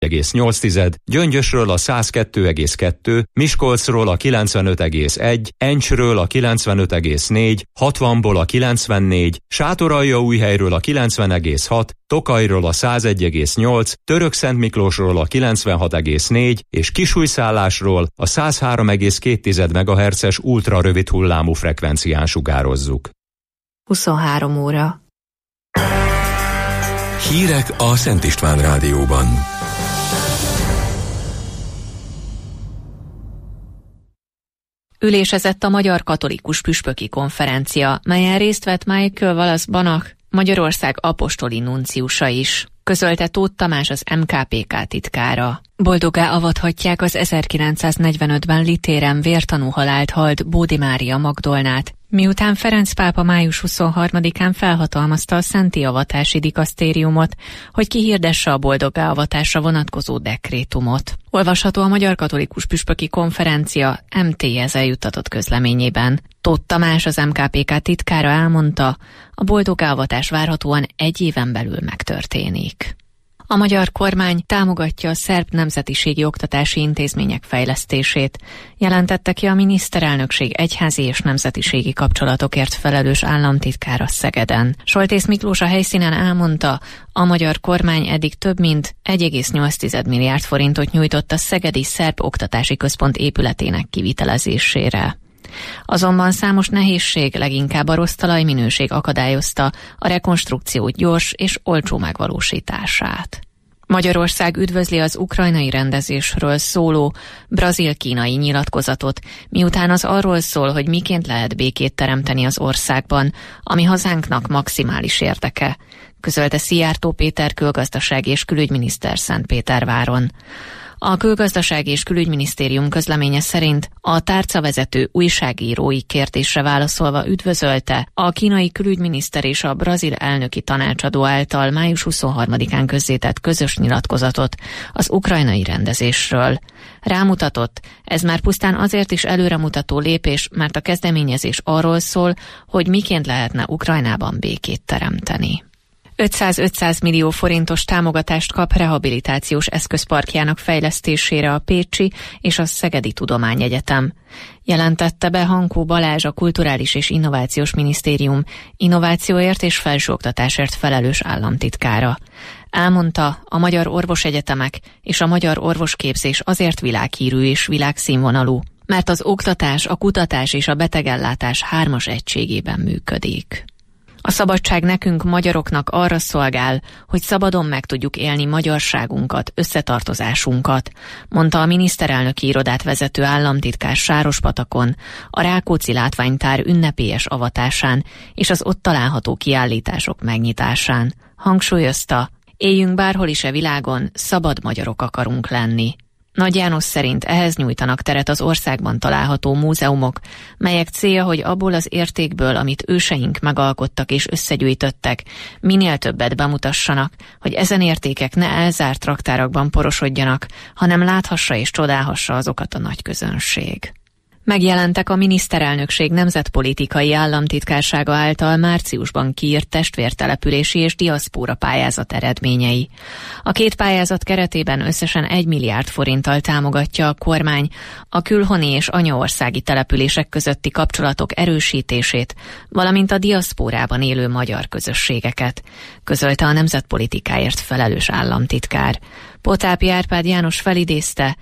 1,8, Gyöngyösről a 102,2, Miskolcról a 95,1, Encsről a 95,4, 60-ból a 94, Sátoraljaújhelyről a 90,6, Tokajról a 101,8, Törökszentmiklósról a 96,4 és Kisújszállásról a 103,2 MHz-es ultrarövid hullámú frekvencián sugározzuk. 23 óra. Hírek a Szent István Rádióban. Ülésezett a Magyar Katolikus Püspöki Konferencia, melyen részt vett Michael Wallace Banach, Magyarország apostoli nunciusa is, közölte Tóth Tamás, az MKPK titkára. Boldoggá avathatják az 1945-ben Litéren vértanú halált halt Bódi Mária Magdolnát, miután Ferenc pápa május 23-án felhatalmazta a szenti avatási dikasztériumot, hogy kihirdesse a boldoggá avatásra vonatkozó dekrétumot. Olvasható a Magyar Katolikus Püspöki Konferencia MTS eljuttatott közleményében. Tóth Tamás, az MKPK titkára elmondta, a boldoggá avatás várhatóan 1 éven belül megtörténik. A magyar kormány támogatja a szerb nemzetiségi oktatási intézmények fejlesztését, jelentette ki a miniszterelnökség egyházi és nemzetiségi kapcsolatokért felelős államtitkára Szegeden. Soltész Miklós a helyszínen elmondta, a magyar kormány eddig több mint 1,8 milliárd forintot nyújtott a Szegedi Szerb Oktatási Központ épületének kivitelezésére. Azonban számos nehézség, leginkább a rossz talajminőség akadályozta a rekonstrukció gyors és olcsó megvalósítását. Magyarország üdvözli az ukrajnai rendezésről szóló brazil-kínai nyilatkozatot, miután az arról szól, hogy miként lehet békét teremteni az országban, ami hazánknak maximális érdeke, közölte Szijjártó Péter külgazdasági és külügyminiszter Szentpéterváron. A Külgazdasági és Külügyminisztérium közleménye szerint a tárcavezető újságírói kérdésre válaszolva üdvözölte a kínai külügyminiszter és a brazil elnöki tanácsadó által május 23-án közzétett közös nyilatkozatot az ukrajnai rendezésről. Rámutatott, ez már pusztán azért is előremutató lépés, mert a kezdeményezés arról szól, hogy miként lehetne Ukrajnában békét teremteni. 500 millió forintos támogatást kap rehabilitációs eszközparkjának fejlesztésére a Pécsi és a Szegedi Tudományegyetem. Jelentette be Hankó Balázs, a Kulturális és Innovációs Minisztérium innovációért és felsőoktatásért felelős államtitkára. Elmondta, a magyar orvosegyetemek és a magyar orvosképzés azért világhírű és világszínvonalú, mert az oktatás, a kutatás és a betegellátás 3-as egységében működik. A szabadság nekünk, magyaroknak arra szolgál, hogy szabadon meg tudjuk élni magyarságunkat, összetartozásunkat, mondta a miniszterelnöki irodát vezető államtitkár Sárospatakon, a Rákóczi látványtár ünnepélyes avatásán és az ott található kiállítások megnyitásán. Hangsúlyozta, éljünk bárhol is a világon, szabad magyarok akarunk lenni. Nagy János szerint ehhez nyújtanak teret az országban található múzeumok, melyek célja, hogy abból az értékből, amit őseink megalkottak és összegyűjtöttek, minél többet bemutassanak, hogy ezen értékek ne elzárt raktárakban porosodjanak, hanem láthassa és csodálhassa azokat a nagy közönség. Megjelentek a miniszterelnökség nemzetpolitikai államtitkársága által márciusban kiírt testvértelepülési és diaszpóra pályázat eredményei. A 2 pályázat keretében összesen 1 milliárd forinttal támogatja a kormány a külhoni és anyaországi települések közötti kapcsolatok erősítését, valamint a diaszpórában élő magyar közösségeket, közölte a nemzetpolitikáért felelős államtitkár. Potápi Árpád János felidézte,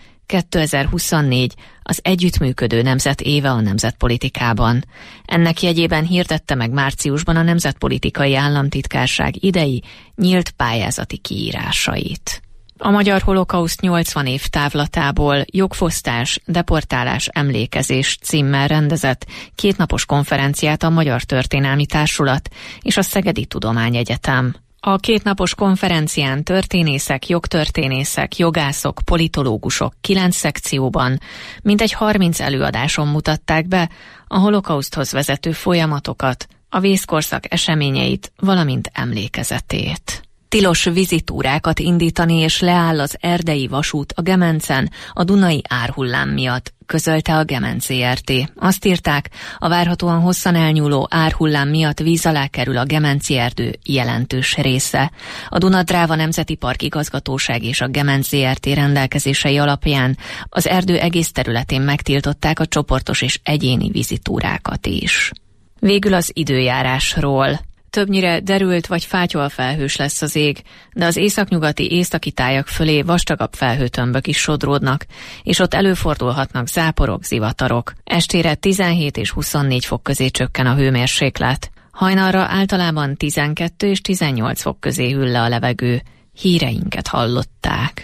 2024 az együttműködő nemzet éve a nemzetpolitikában. Ennek jegyében hirdette meg márciusban a Nemzetpolitikai Államtitkárság idei nyílt pályázati kiírásait. A Magyar Holokauszt 80 év távlatából jogfosztás, deportálás, emlékezés címmel rendezett 2 napos konferenciát a Magyar Történelmi Társulat és a Szegedi Tudományegyetem. A 2 napos konferencián történészek, jogtörténészek, jogászok, politológusok 9 szekcióban mintegy 30 előadáson mutatták be a holokauszthoz vezető folyamatokat, a vészkorszak eseményeit, valamint emlékezetét. Tilos vizitúrákat indítani és leáll az erdei vasút a Gemencen a Dunai árhullám miatt, közölte a Gemence Zrt. Azt írták, a várhatóan hosszan elnyúló árhullám miatt víz alá kerül a Gemenci erdő jelentős része. A Duna-Dráva Nemzeti Park Igazgatóság és a Gemence Zrt. Rendelkezései alapján az erdő egész területén megtiltották a csoportos és egyéni vizitúrákat is. Végül az időjárásról. Többnyire derült vagy fátyolfelhős lesz az ég, de az északnyugati északi tájak fölé vastagabb felhőtömbök is sodródnak, és ott előfordulhatnak záporok, zivatarok. Estére 17 és 24 fok közé csökken a hőmérséklet. Hajnalra általában 12 és 18 fok közé hűl le a levegő. Híreinket hallották.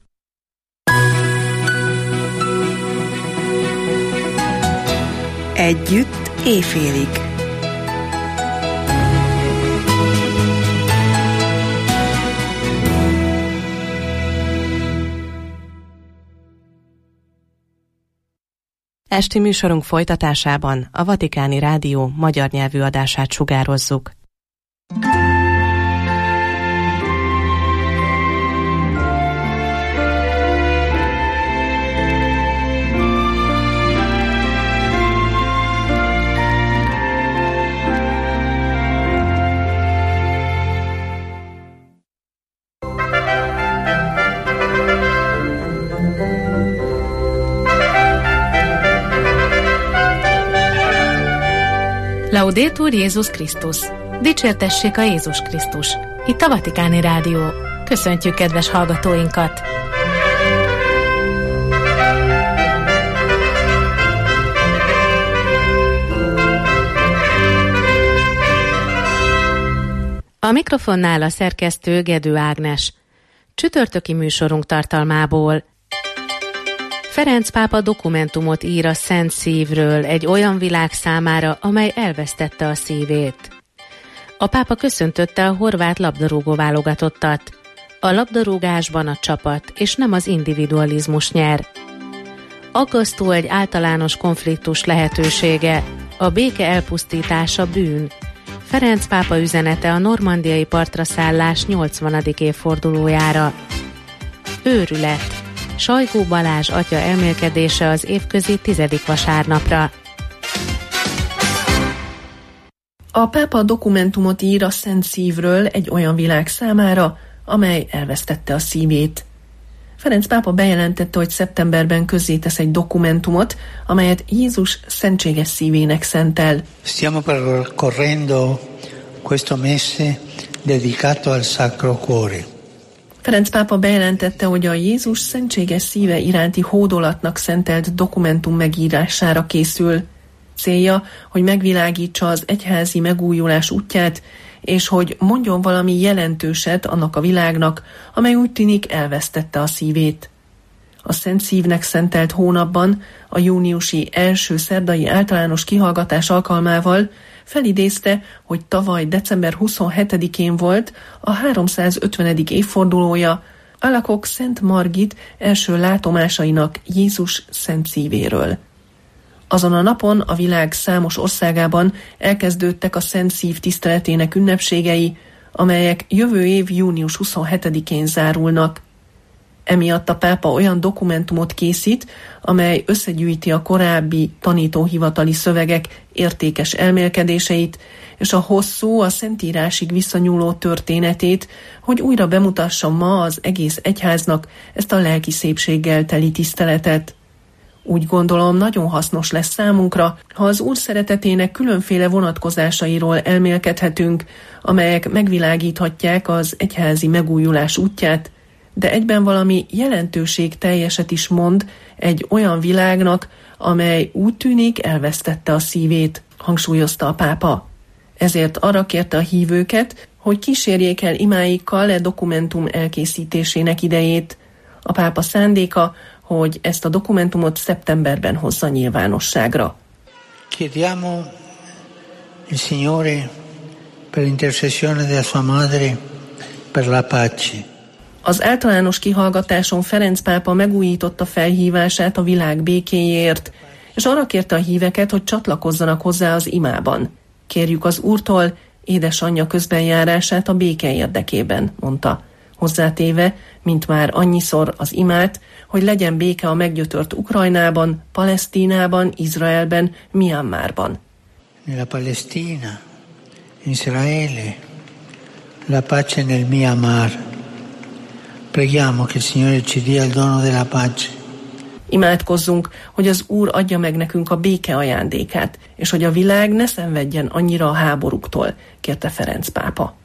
Együtt éjfélig. Esti műsorunk folytatásában a Vatikáni Rádió magyar nyelvű adását sugározzuk. Laudetur Jézus Krisztus! Dicsértessék a Jézus Krisztus! Itt a Vatikáni Rádió. Köszöntjük kedves hallgatóinkat! A mikrofonnál a szerkesztő Gedő Ágnes. Csütörtöki műsorunk tartalmából: Ferenc pápa dokumentumot ír a Szent Szívről, egy olyan világ számára, amely elvesztette a szívét. A pápa köszöntötte a horvát labdarúgó válogatottat. A labdarúgásban a csapat és nem az individualizmus nyer. Aggasztó egy általános konfliktus lehetősége, a béke elpusztítása bűn. Ferenc pápa üzenete a normandiai partra szállás 80. évfordulójára. Őrület. Sajgó Balázs atya elmélkedése az évközi 10. vasárnapra. A pápa dokumentumot ír a Szent Szívről, egy olyan világ számára, amely elvesztette a szívét. Ferenc pápa bejelentette, hogy szeptemberben közzétesz egy dokumentumot, amelyet Jézus szentséges szívének szentel. Stiamo percorrendo questo mese dedicato al Sacro Cuore. Ferenc pápa bejelentette, hogy a Jézus szentséges szíve iránti hódolatnak szentelt dokumentum megírására készül. Célja, hogy megvilágítsa az egyházi megújulás útját, és hogy mondjon valami jelentőset annak a világnak, amely úgy tűnik elvesztette a szívét. A Szent Szívnek szentelt hónapban, a júniusi első szerdai általános kihallgatás alkalmával felidézte, hogy tavaly december 27-én volt a 350. évfordulója Alakok Szent Margit első látomásainak Jézus Szent Szívéről. Azon a napon a világ számos országában elkezdődtek a Szent Szív tiszteletének ünnepségei, amelyek jövő év június 27-én zárulnak. Emiatt a pápa olyan dokumentumot készít, amely összegyűjti a korábbi tanítóhivatali szövegek értékes elmélkedéseit, és a hosszú, a Szentírásig visszanyúló történetét, hogy újra bemutassa ma az egész egyháznak ezt a lelki szépséggel teli tiszteletet. Úgy gondolom, nagyon hasznos lesz számunkra, ha az Úr szeretetének különféle vonatkozásairól elmélkedhetünk, amelyek megvilágíthatják az egyházi megújulás útját, de egyben valami jelentőségteljeset is mond egy olyan világnak, amely úgy tűnik elvesztette a szívét, hangsúlyozta a pápa. Ezért arra kérte a hívőket, hogy kísérjék el imáikkal e dokumentum elkészítésének idejét. A pápa szándéka, hogy ezt a dokumentumot szeptemberben hozza nyilvánosságra. Chiediamo il Signore per l'intercessione della sua madre per la pace. Az általános kihallgatáson Ferenc pápa megújította felhívását a világ békéjéért, és arra kérte a híveket, hogy csatlakozzanak hozzá az imában. Kérjük az Úrtól, édesanyja közbenjárását a béke érdekében, mondta. Hozzátéve, mint már annyiszor az imát, hogy legyen béke a meggyötört Ukrajnában, Palesztinában, Izraelben, Myanmarban. Nella Palestina, Israele, la pace nel Myanmar. Preghiamo che il Signore ci dia il dono della pace. Imádkozzunk, hogy az Úr adja meg nekünk a béke ajándékát, és hogy a világ ne szenvedjen annyira a háborúktól, kérte Ferenc pápa.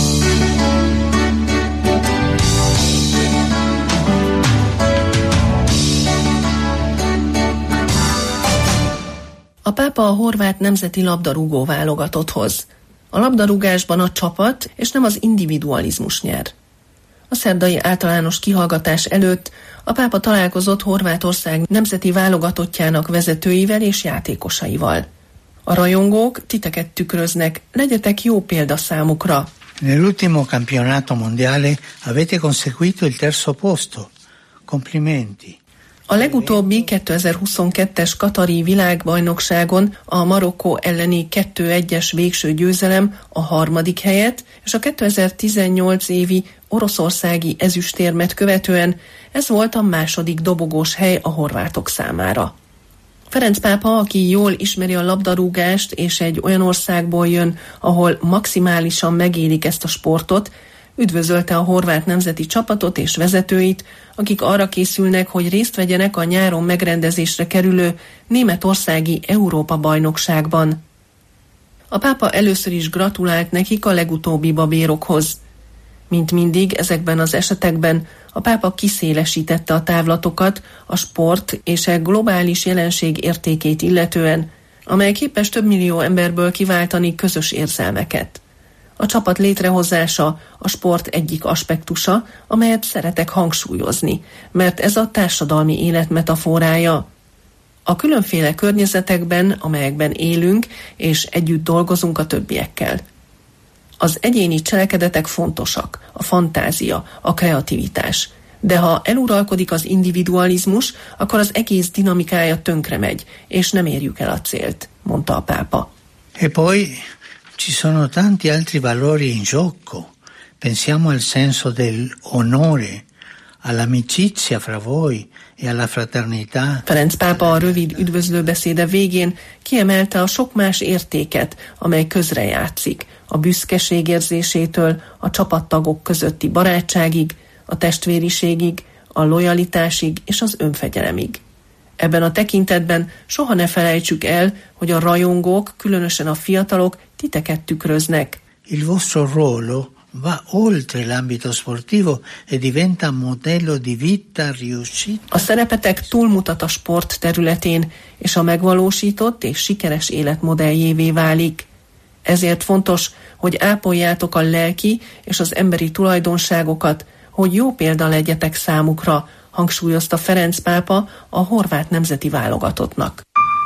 A pápa a horvát nemzeti labdarúgó válogatotthoz. A labdarúgásban a csapat és nem az individualizmus nyer. A szerdai általános kihallgatás előtt a pápa találkozott Horvátország nemzeti válogatottjának vezetőivel és játékosaival. A rajongók titeket tükröznek, legyetek jó példa számukra. Nell'ultimo campionato mondiale avete conseguito il terzo posto. Complimenti. A legutóbbi 2022-es katari világbajnokságon a Marokkó elleni 2-1-es végső győzelem a 3. helyet, és a 2018 évi oroszországi ezüstérmet követően ez volt a 2. dobogós hely a horvátok számára. Ferenc pápa, aki jól ismeri a labdarúgást és egy olyan országból jön, ahol maximálisan megélik ezt a sportot, üdvözölte a horvát nemzeti csapatot és vezetőit, akik arra készülnek, hogy részt vegyenek a nyáron megrendezésre kerülő németországi Európa-bajnokságban. A pápa először is gratulált nekik a legutóbbi babérokhoz. Mint mindig ezekben az esetekben a pápa kiszélesítette a távlatokat a sport és a globális jelenség értékét illetően, amely képes több millió emberből kiváltani közös érzelmeket. A csapat létrehozása a sport egyik aspektusa, amelyet szeretek hangsúlyozni, mert ez a társadalmi élet metaforája. A különféle környezetekben, amelyekben élünk, és együtt dolgozunk a többiekkel. Az egyéni cselekedetek fontosak, a fantázia, a kreativitás. De ha eluralkodik az individualizmus, akkor az egész dinamikája tönkre megy, és nem érjük el a célt, mondta a pápa. E poi ci sono tanti altri valori in gioco. Pensiamo al senso dell'onore, all'amicizia fra voi e alla fraternità. Ferenc pápa a rövid üdvözlőbeszéde végén kiemelte a sok más értéket, amely közrejátszik, a büszkeség érzésétől a csapattagok közötti barátságig, a testvériségig, a lojalitásig és az önfegyelemig. Ebben a tekintetben soha ne felejtsük el, hogy a rajongók, különösen a fiatalok titeket tükröznek. Il vostro ruolo va oltre l'ambito sportivo e diventa modello di vita riuscita. A szerepetek túlmutat a sport területén, és a megvalósított és sikeres életmodelljévé válik. Ezért fontos, hogy ápoljátok a lelki és az emberi tulajdonságokat, hogy jó példa legyetek számukra, hangsúlyozta Ferenc pápa a horvát nemzeti válogatottnak.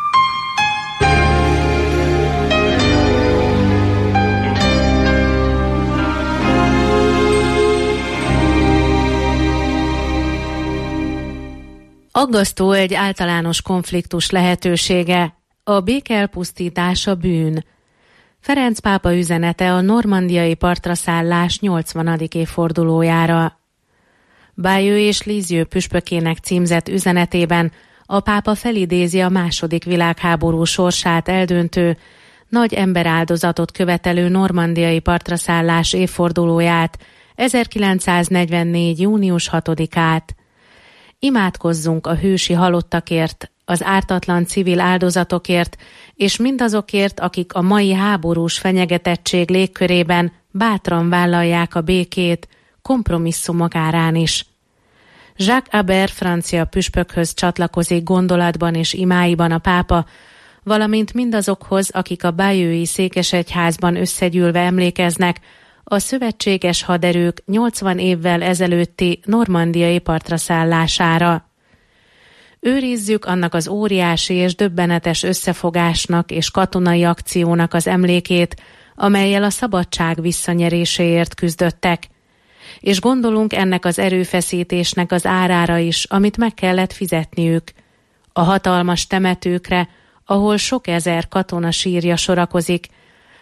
Aggasztó egy általános konfliktus lehetősége, a béke elpusztítása bűn. Ferenc pápa üzenete a normandiai partraszállás 80. évfordulójára. Bayeux és Lisieux püspökének címzett üzenetében a pápa felidézi a II. Világháború sorsát eldöntő, nagy emberáldozatot követelő normandiai partraszállás évfordulóját, 1944. június 6-át. Imádkozzunk a hősi halottakért, az ártatlan civil áldozatokért, és mindazokért, akik a mai háborús fenyegetettség légkörében bátran vállalják a békét, kompromisszumok árán is. Jacques Habert francia püspökhöz csatlakozik gondolatban és imáiban a pápa, valamint mindazokhoz, akik a bayeux-i székesegyházban összegyűlve emlékeznek a szövetséges haderők 80 évvel ezelőtti normandiai partraszállására. Őrizzük annak az óriási és döbbenetes összefogásnak és katonai akciónak az emlékét, amellyel a szabadság visszanyeréséért küzdöttek, és gondolunk ennek az erőfeszítésnek az árára is, amit meg kellett fizetniük, a hatalmas temetőkre, ahol sok ezer katona sírja sorakozik,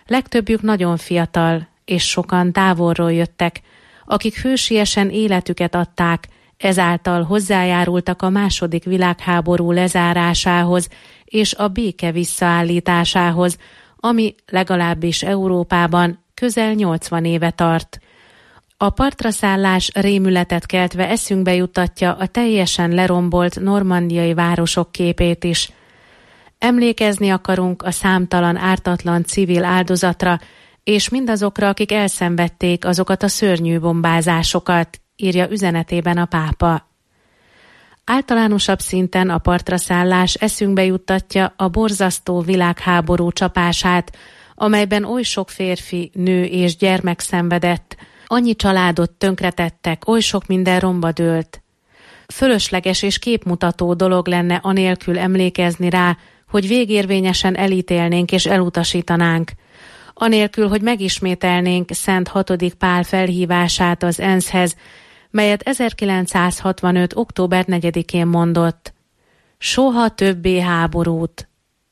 Legtöbbjük nagyon fiatal, és sokan távolról jöttek, akik hősiesen életüket adták, ezáltal hozzájárultak a II. Világháború lezárásához és a béke visszaállításához, ami legalábbis Európában közel 80 éve tart. A partraszállás rémületet keltve eszünkbe juttatja a teljesen lerombolt normandiai városok képét is. Emlékezni akarunk a számtalan ártatlan civil áldozatra, és mindazokra, akik elszenvedték azokat a szörnyű bombázásokat, írja üzenetében a pápa. Általánosabb szinten a partraszállás eszünkbe juttatja a borzasztó világháború csapását, amelyben oly sok férfi, nő és gyermek szenvedett, annyi családot tönkretettek, oly sok minden romba dőlt. Fölösleges és képmutató dolog lenne anélkül emlékezni rá, hogy végérvényesen elítélnénk és elutasítanánk, anélkül, hogy megismételnénk Szent 6. Pál felhívását az ENSZ-hez, melyet 1965. október 4-én mondott. Soha többé háborút.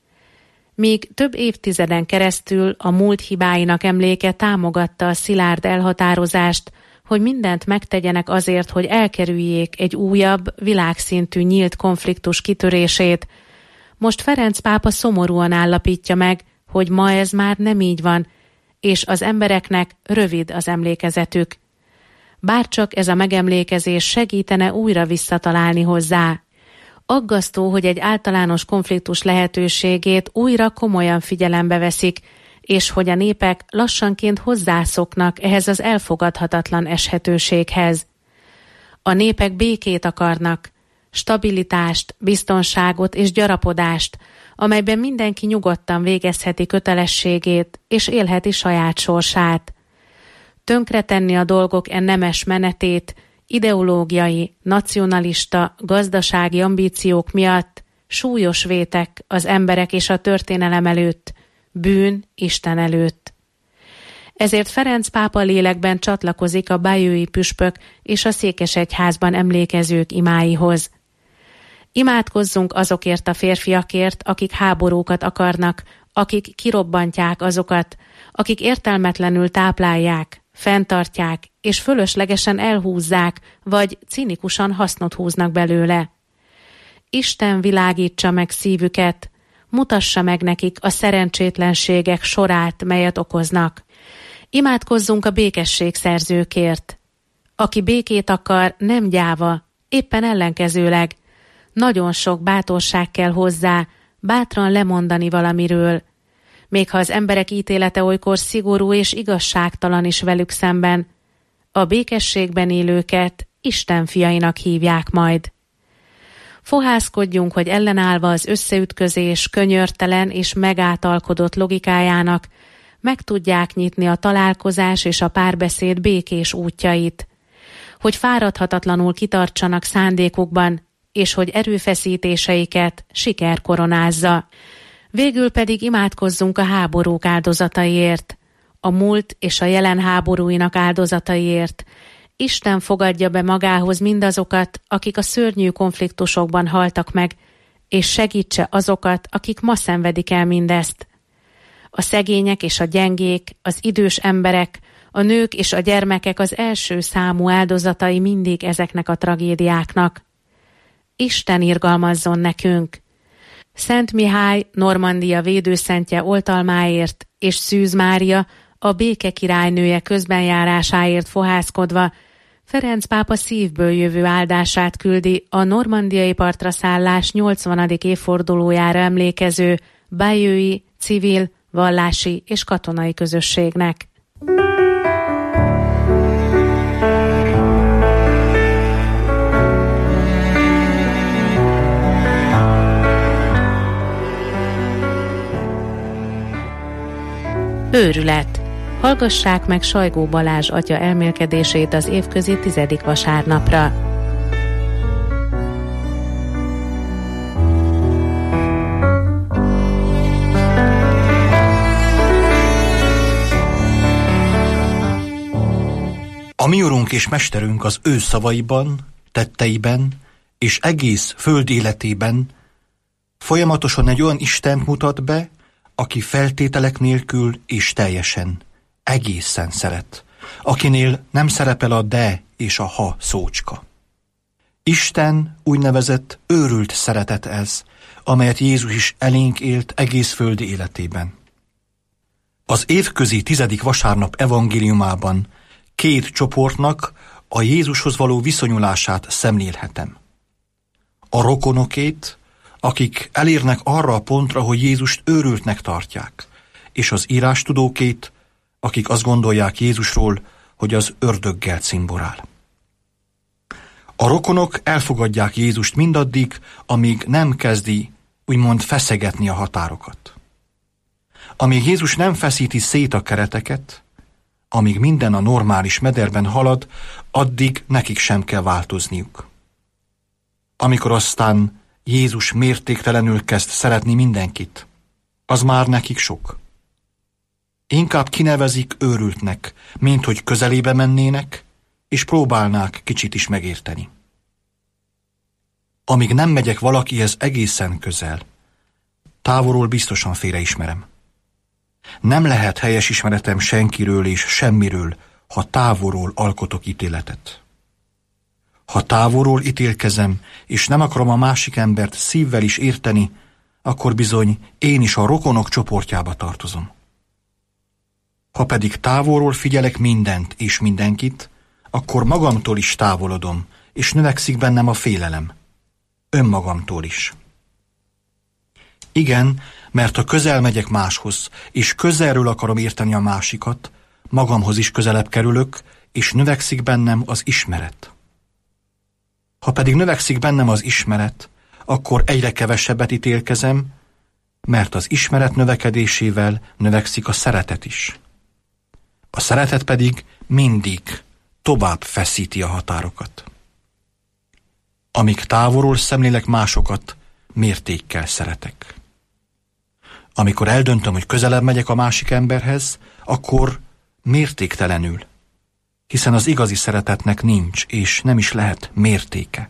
Míg több évtizeden keresztül a múlt hibáinak emléke támogatta a szilárd elhatározást, hogy mindent megtegyenek azért, hogy elkerüljék egy újabb, világszintű nyílt konfliktus kitörését, most Ferenc pápa szomorúan állapítja meg, hogy ma ez már nem így van, és az embereknek rövid az emlékezetük. Bárcsak ez a megemlékezés segítene újra visszatalálni hozzá. Aggasztó, hogy egy általános konfliktus lehetőségét újra komolyan figyelembe veszik, és hogy a népek lassanként hozzászoknak ehhez az elfogadhatatlan eshetőséghez. A népek békét akarnak, stabilitást, biztonságot és gyarapodást, amelyben mindenki nyugodtan végezheti kötelességét és élheti saját sorsát. Tönkretenni a dolgok nemes menetét ideológiai, nacionalista, gazdasági ambíciók miatt súlyos vétek az emberek és a történelem előtt, bűn Isten előtt. Ezért Ferenc pápa lélekben csatlakozik a bayeux-i püspök és a székesegyházban emlékezők imáihoz. Imádkozzunk azokért a férfiakért, akik háborúkat akarnak, akik kirobbantják azokat, akik értelmetlenül táplálják, fenntartják és fölöslegesen elhúzzák, vagy cinikusan hasznot húznak belőle. Isten világítsa meg szívüket, mutassa meg nekik a szerencsétlenségek sorát, melyet okoznak. Imádkozzunk a békességszerzőkért. Aki békét akar, nem gyáva, éppen ellenkezőleg. Nagyon sok bátorság kell hozzá, bátran lemondani valamiről. Még ha az emberek ítélete olykor szigorú és igazságtalan is velük szemben, a békességben élőket Isten fiainak hívják majd. Fohászkodjunk, hogy ellenállva az összeütközés könyörtelen és megátalkodott logikájának meg tudják nyitni a találkozás és a párbeszéd békés útjait, hogy fáradhatatlanul kitartsanak szándékukban, és hogy erőfeszítéseiket siker koronázza. Végül pedig imádkozzunk a háborúk áldozataiért, a múlt és a jelen háborúinak áldozataiért. Isten fogadja be magához mindazokat, akik a szörnyű konfliktusokban haltak meg, és segítse azokat, akik ma szenvedik el mindezt. A szegények és a gyengék, az idős emberek, a nők és a gyermekek az első számú áldozatai mindig ezeknek a tragédiáknak. Isten irgalmazzon nekünk! Szent Mihály, Normandia védőszentje oltalmáért és Szűz Mária, a béke királynője közbenjárásáért fohászkodva, Ferenc pápa szívből jövő áldását küldi a normandiai partraszállás 80. évfordulójára emlékező bayeux-i civil, vallási és katonai közösségnek. Őrület. Hallgassák meg Sajgó Balázs atya elmélkedését az évközi 10. vasárnapra. A mi Urunk és Mesterünk az ő szavaiban, tetteiben és egész föld életében folyamatosan egy olyan Istent mutat be, aki feltételek nélkül és teljesen, egészen szeret, akinél nem szerepel a de és a ha szócska. Isten úgynevezett őrült szeretet ez, amelyet Jézus is elénk élt egész földi életében. Az évközi 10. vasárnap evangéliumában 2 csoportnak a Jézushoz való viszonyulását szemlélhetem. A rokonokét, akik elérnek arra a pontra, hogy Jézust őrültnek tartják, és az írástudókét, akik azt gondolják Jézusról, hogy az ördöggel cimborál. A rokonok elfogadják Jézust mindaddig, amíg nem kezdi úgymond feszegetni a határokat. Amíg Jézus nem feszíti szét a kereteket, amíg minden a normális mederben halad, addig nekik sem kell változniuk. Amikor aztán Jézus mértéktelenül kezd szeretni mindenkit, az már nekik sok. Inkább kinevezik őrültnek, mint hogy közelébe mennének, és próbálnák kicsit is megérteni. Amíg nem megyek valakihez egészen közel, távolról biztosan félreismerem. Nem lehet helyes ismeretem senkiről és semmiről, ha távolról alkotok ítéletet. Ha távolról ítélkezem, és nem akarom a másik embert szívvel is érteni, akkor bizony én is a rokonok csoportjába tartozom. Ha pedig távolról figyelek mindent és mindenkit, akkor magamtól is távolodom, és növekszik bennem a félelem. Önmagamtól is. Igen, mert ha közel megyek máshoz, és közelről akarom érteni a másikat, magamhoz is közelebb kerülök, és növekszik bennem az ismeret. Ha pedig növekszik bennem az ismeret, akkor egyre kevesebbet ítélkezem, mert az ismeret növekedésével növekszik a szeretet is. A szeretet pedig mindig tovább feszíti a határokat. Amíg távolról szemlélek másokat, mértékkel szeretek. Amikor eldöntöm, hogy közelebb megyek a másik emberhez, akkor mértéktelenül, hiszen az igazi szeretetnek nincs, és nem is lehet mértéke.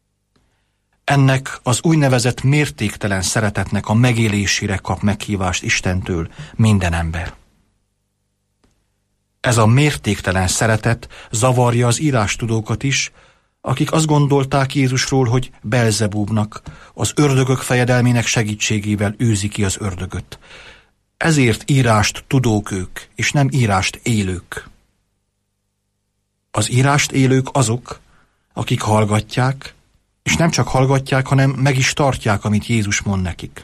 Ennek az úgynevezett mértéktelen szeretetnek a megélésére kap meghívást Istentől minden ember. Ez a mértéktelen szeretet zavarja az írástudókat is, akik azt gondolták Jézusról, hogy Belzebúbnak, az ördögök fejedelmének segítségével űzi ki az ördögöt. Ezért írást tudók ők, és nem írást élők. Az írást élők azok, akik hallgatják, és nem csak hallgatják, hanem meg is tartják, amit Jézus mond nekik.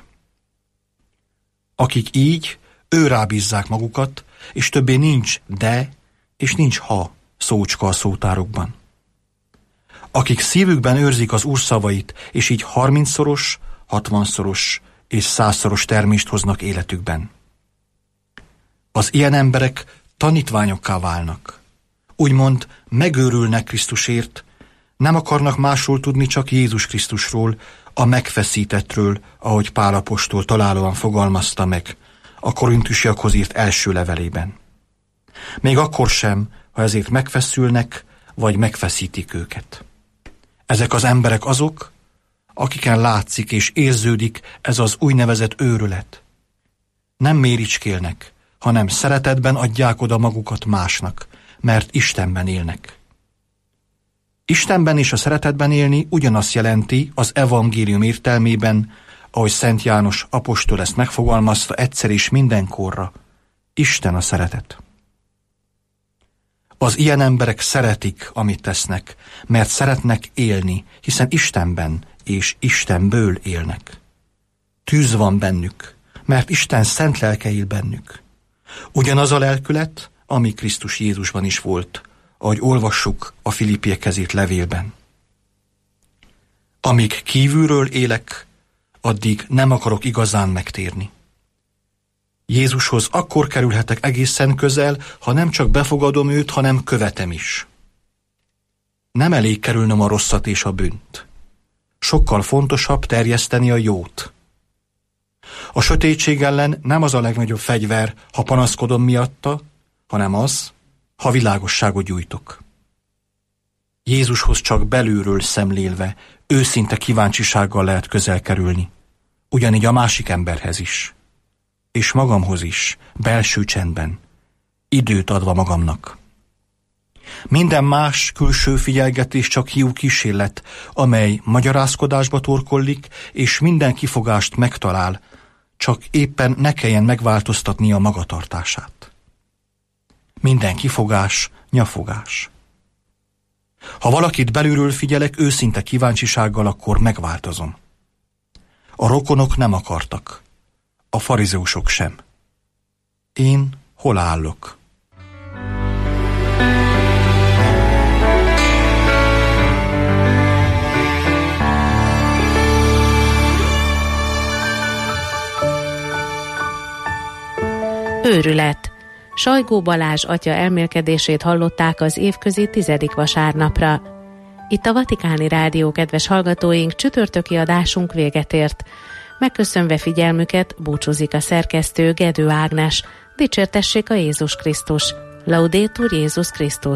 Akik így őrábízzák magukat, és többé nincs de, és nincs ha szócska a szótárokban. Akik szívükben őrzik az Úr szavait, és így 30-szoros, 60-szoros és 100-szoros termést hoznak életükben. Az ilyen emberek tanítványokká válnak. Úgymond megőrülnek Krisztusért, nem akarnak másról tudni, csak Jézus Krisztusról, a megfeszítettről, ahogy Pál apostol találóan fogalmazta meg a korintusiakhoz írt első levelében. Még akkor sem, ha ezért megfeszülnek, vagy megfeszítik őket. Ezek az emberek azok, akiken látszik és érződik ez az úgynevezett őrület. Nem méricskélnek, hanem szeretetben adják oda magukat másnak, mert Istenben élnek. Istenben és a szeretetben élni ugyanazt jelenti az evangélium értelmében, ahogy Szent János apostol ezt megfogalmazta egyszer és mindenkorra, Isten a szeretet. Az ilyen emberek szeretik, amit tesznek, mert szeretnek élni, hiszen Istenben és Istenből élnek. Tűz van bennük, mert Isten szent lelke él bennük. Ugyanaz a lelkület, ami Krisztus Jézusban is volt, ahogy olvassuk a Filippiekhez írt levélben. Amíg kívülről élek, addig nem akarok igazán megtérni. Jézushoz akkor kerülhetek egészen közel, ha nem csak befogadom őt, hanem követem is. Nem elég kerülnöm a rosszat és a bűnt. Sokkal fontosabb terjeszteni a jót. A sötétség ellen nem az a legnagyobb fegyver, ha panaszkodom miatta, hanem az, ha világosságot gyújtok. Jézushoz csak belülről szemlélve, őszinte kíváncsisággal lehet közel kerülni. Ugyanígy a másik emberhez is. és magamhoz is, belső csendben, időt adva magamnak. Minden más külső figyelgetés csak hiú kísérlet, amely magyarázkodásba torkollik, és minden kifogást megtalál, csak éppen ne kelljen megváltoztatni a magatartását. Minden kifogás, nyafogás. Ha valakit belülről figyelek őszinte kíváncsisággal, akkor megváltozom. A rokonok nem akartak, a farizeusok sem. Én hol állok? Őrület. Sajgó Balázs atya elmélkedését hallották az évközi 10. vasárnapra. Itt a Vatikáni Rádió, kedves hallgatóink, csütörtöki adásunk véget ért. Megköszönve figyelmüket búcsúzik a szerkesztő, Gedő Ágnes. Dicsértessék a Jézus Krisztus. Laudetur Jézus Krisztus.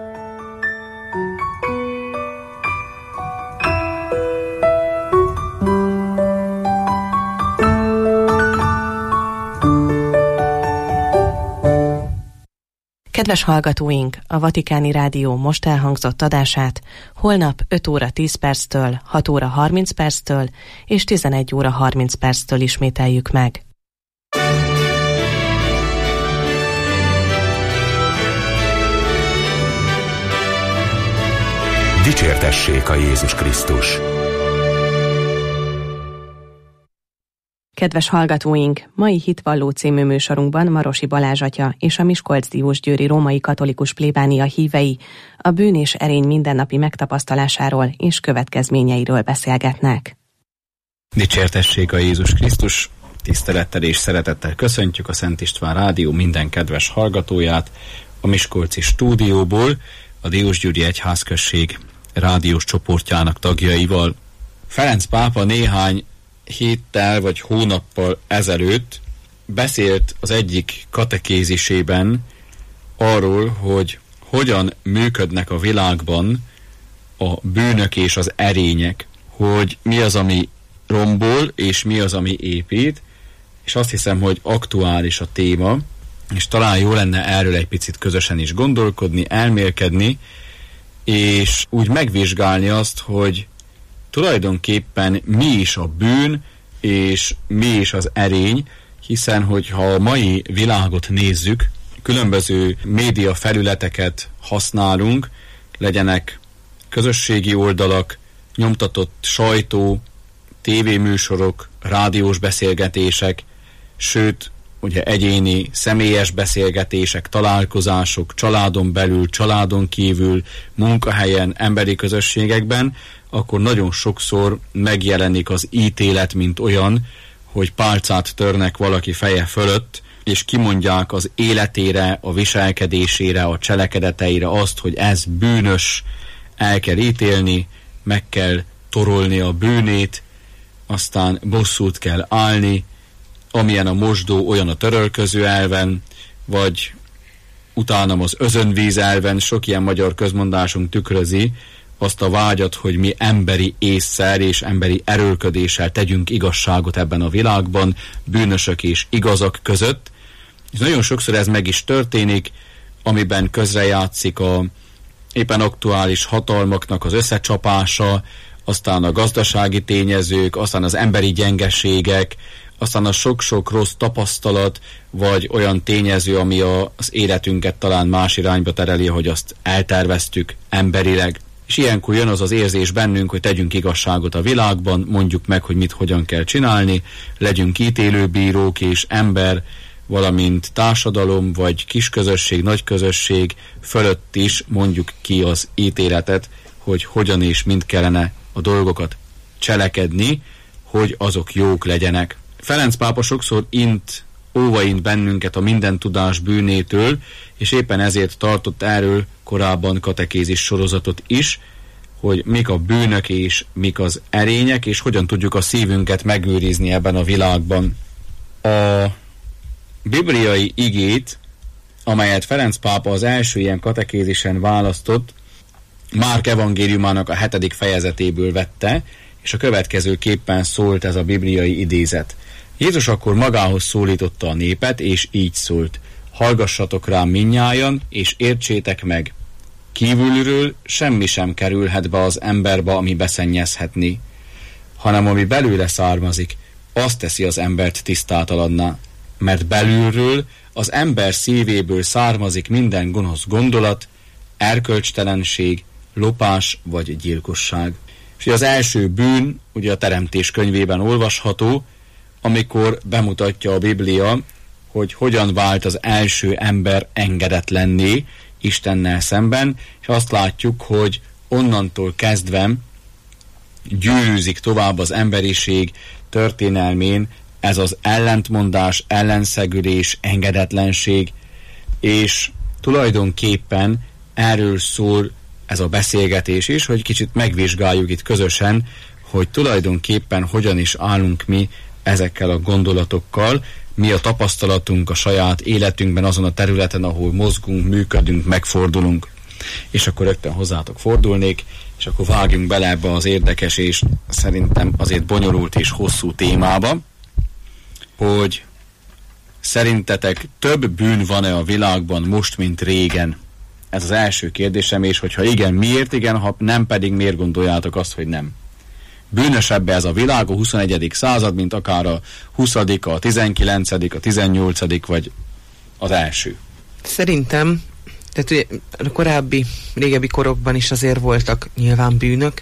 Kedves hallgatóink, a Vatikáni Rádió most elhangzott adását holnap 5 óra 10 perctől, 6 óra 30 perctől és 11 óra 30 perctől ismételjük meg. Dicsértessék a Jézus Krisztus! Kedves hallgatóink, mai Hitvalló című műsorunkban Marosi Balázs atya és a Miskolc-Diósgyőri római katolikus plébánia hívei a bűn és erény mindennapi megtapasztalásáról és következményeiről beszélgetnek. Dicsértessék a Jézus Krisztus! Tisztelettel és szeretettel köszöntjük a Szent István Rádió minden kedves hallgatóját a miskolci stúdióból, a Diósgyőri Egyházközség rádiós csoportjának tagjaival. Ferenc pápa néhány héttel vagy hónappal ezelőtt beszélt az egyik katekézisében arról, hogy hogyan működnek a világban a bűnök és az erények, hogy mi az, ami rombol, és mi az, ami épít, és azt hiszem, hogy aktuális a téma, és talán jó lenne erről egy picit közösen is gondolkodni, elmélkedni, és úgy megvizsgálni azt, hogy tulajdonképpen mi is a bűn, és mi is az erény, hiszen hogyha a mai világot nézzük, különböző média felületeket használunk, legyenek közösségi oldalak, nyomtatott sajtó, tévéműsorok, rádiós beszélgetések, sőt, ugye egyéni, személyes beszélgetések, találkozások, családon belül, családon kívül, munkahelyen, emberi közösségekben, akkor nagyon sokszor megjelenik az ítélet, mint olyan, hogy pálcát törnek valaki feje fölött, és kimondják az életére, a viselkedésére, a cselekedeteire azt, hogy ez bűnös, el kell ítélni, meg kell torolni a bűnét, aztán bosszút kell állni, amilyen a mosdó, olyan a törölköző elven, vagy utánam az özönvíz elven, sok ilyen magyar közmondásunk tükrözi azt a vágyat, hogy mi emberi ésszel és emberi erőlködéssel tegyünk igazságot ebben a világban, bűnösök és igazak között. És nagyon sokszor ez meg is történik, amiben közrejátszik a éppen aktuális hatalmaknak az összecsapása, aztán a gazdasági tényezők, aztán az emberi gyengeségek, aztán a sok-sok rossz tapasztalat, vagy olyan tényező, ami az életünket talán más irányba tereli, hogy azt elterveztük emberileg. És ilyenkor jön az az érzés bennünk, hogy tegyünk igazságot a világban, mondjuk meg, hogy mit hogyan kell csinálni, legyünk ítélőbírók és ember, valamint társadalom, vagy kisközösség, nagyközösség fölött is mondjuk ki az ítéletet, hogy hogyan és mind kellene a dolgokat cselekedni, hogy azok jók legyenek. Ferenc pápa sokszor óvaint bennünket a minden tudás bűnétől, és éppen ezért tartott erről korábban katekézis sorozatot is, hogy mik a bűnök és mik az erények, és hogyan tudjuk a szívünket megőrizni ebben a világban. A bibliai igét, amelyet Ferenc pápa az első ilyen katekézisen választott, Márk evangéliumának a 7. fejezetéből vette, és a következőképpen szólt ez a bibliai idézet. Jézus akkor magához szólította a népet, és így szólt: hallgassatok rám mindnyájan, és értsétek meg. Kívülről semmi sem kerülhet be az emberbe, ami beszennyezhetné, hanem ami belőle származik, azt teszi az embert tisztátalanná, mert belülről, az ember szívéből származik minden gonosz gondolat, erkölcstelenség, lopás vagy gyilkosság. És az első bűn, ugye a Teremtés könyvében olvasható, amikor bemutatja a Biblia, hogy hogyan vált az első ember engedetlenné Istennel szemben, és azt látjuk, hogy onnantól kezdve gyűrűzik tovább az emberiség történelmén ez az ellentmondás, ellenszegülés, engedetlenség, és tulajdonképpen erről szól ez a beszélgetés is, hogy kicsit megvizsgáljuk itt közösen, hogy tulajdonképpen hogyan is állunk mi ezekkel a gondolatokkal, mi a tapasztalatunk a saját életünkben azon a területen, ahol mozgunk, működünk, megfordulunk. És akkor rögtön hozzátok fordulnék, és akkor vágjunk bele ebbe az érdekes és szerintem azért bonyolult és hosszú témába, hogy szerintetek több bűn van-e a világban most, mint régen? Ez az első kérdésem, és hogyha igen, miért igen, ha nem pedig miért gondoljátok azt, hogy nem? Bűnösebb ez a világ a 21. század, mint akár a 20., a 19., a 18. vagy az első? Szerintem, tehát ugye a korábbi, régebbi korokban is azért voltak nyilván bűnök,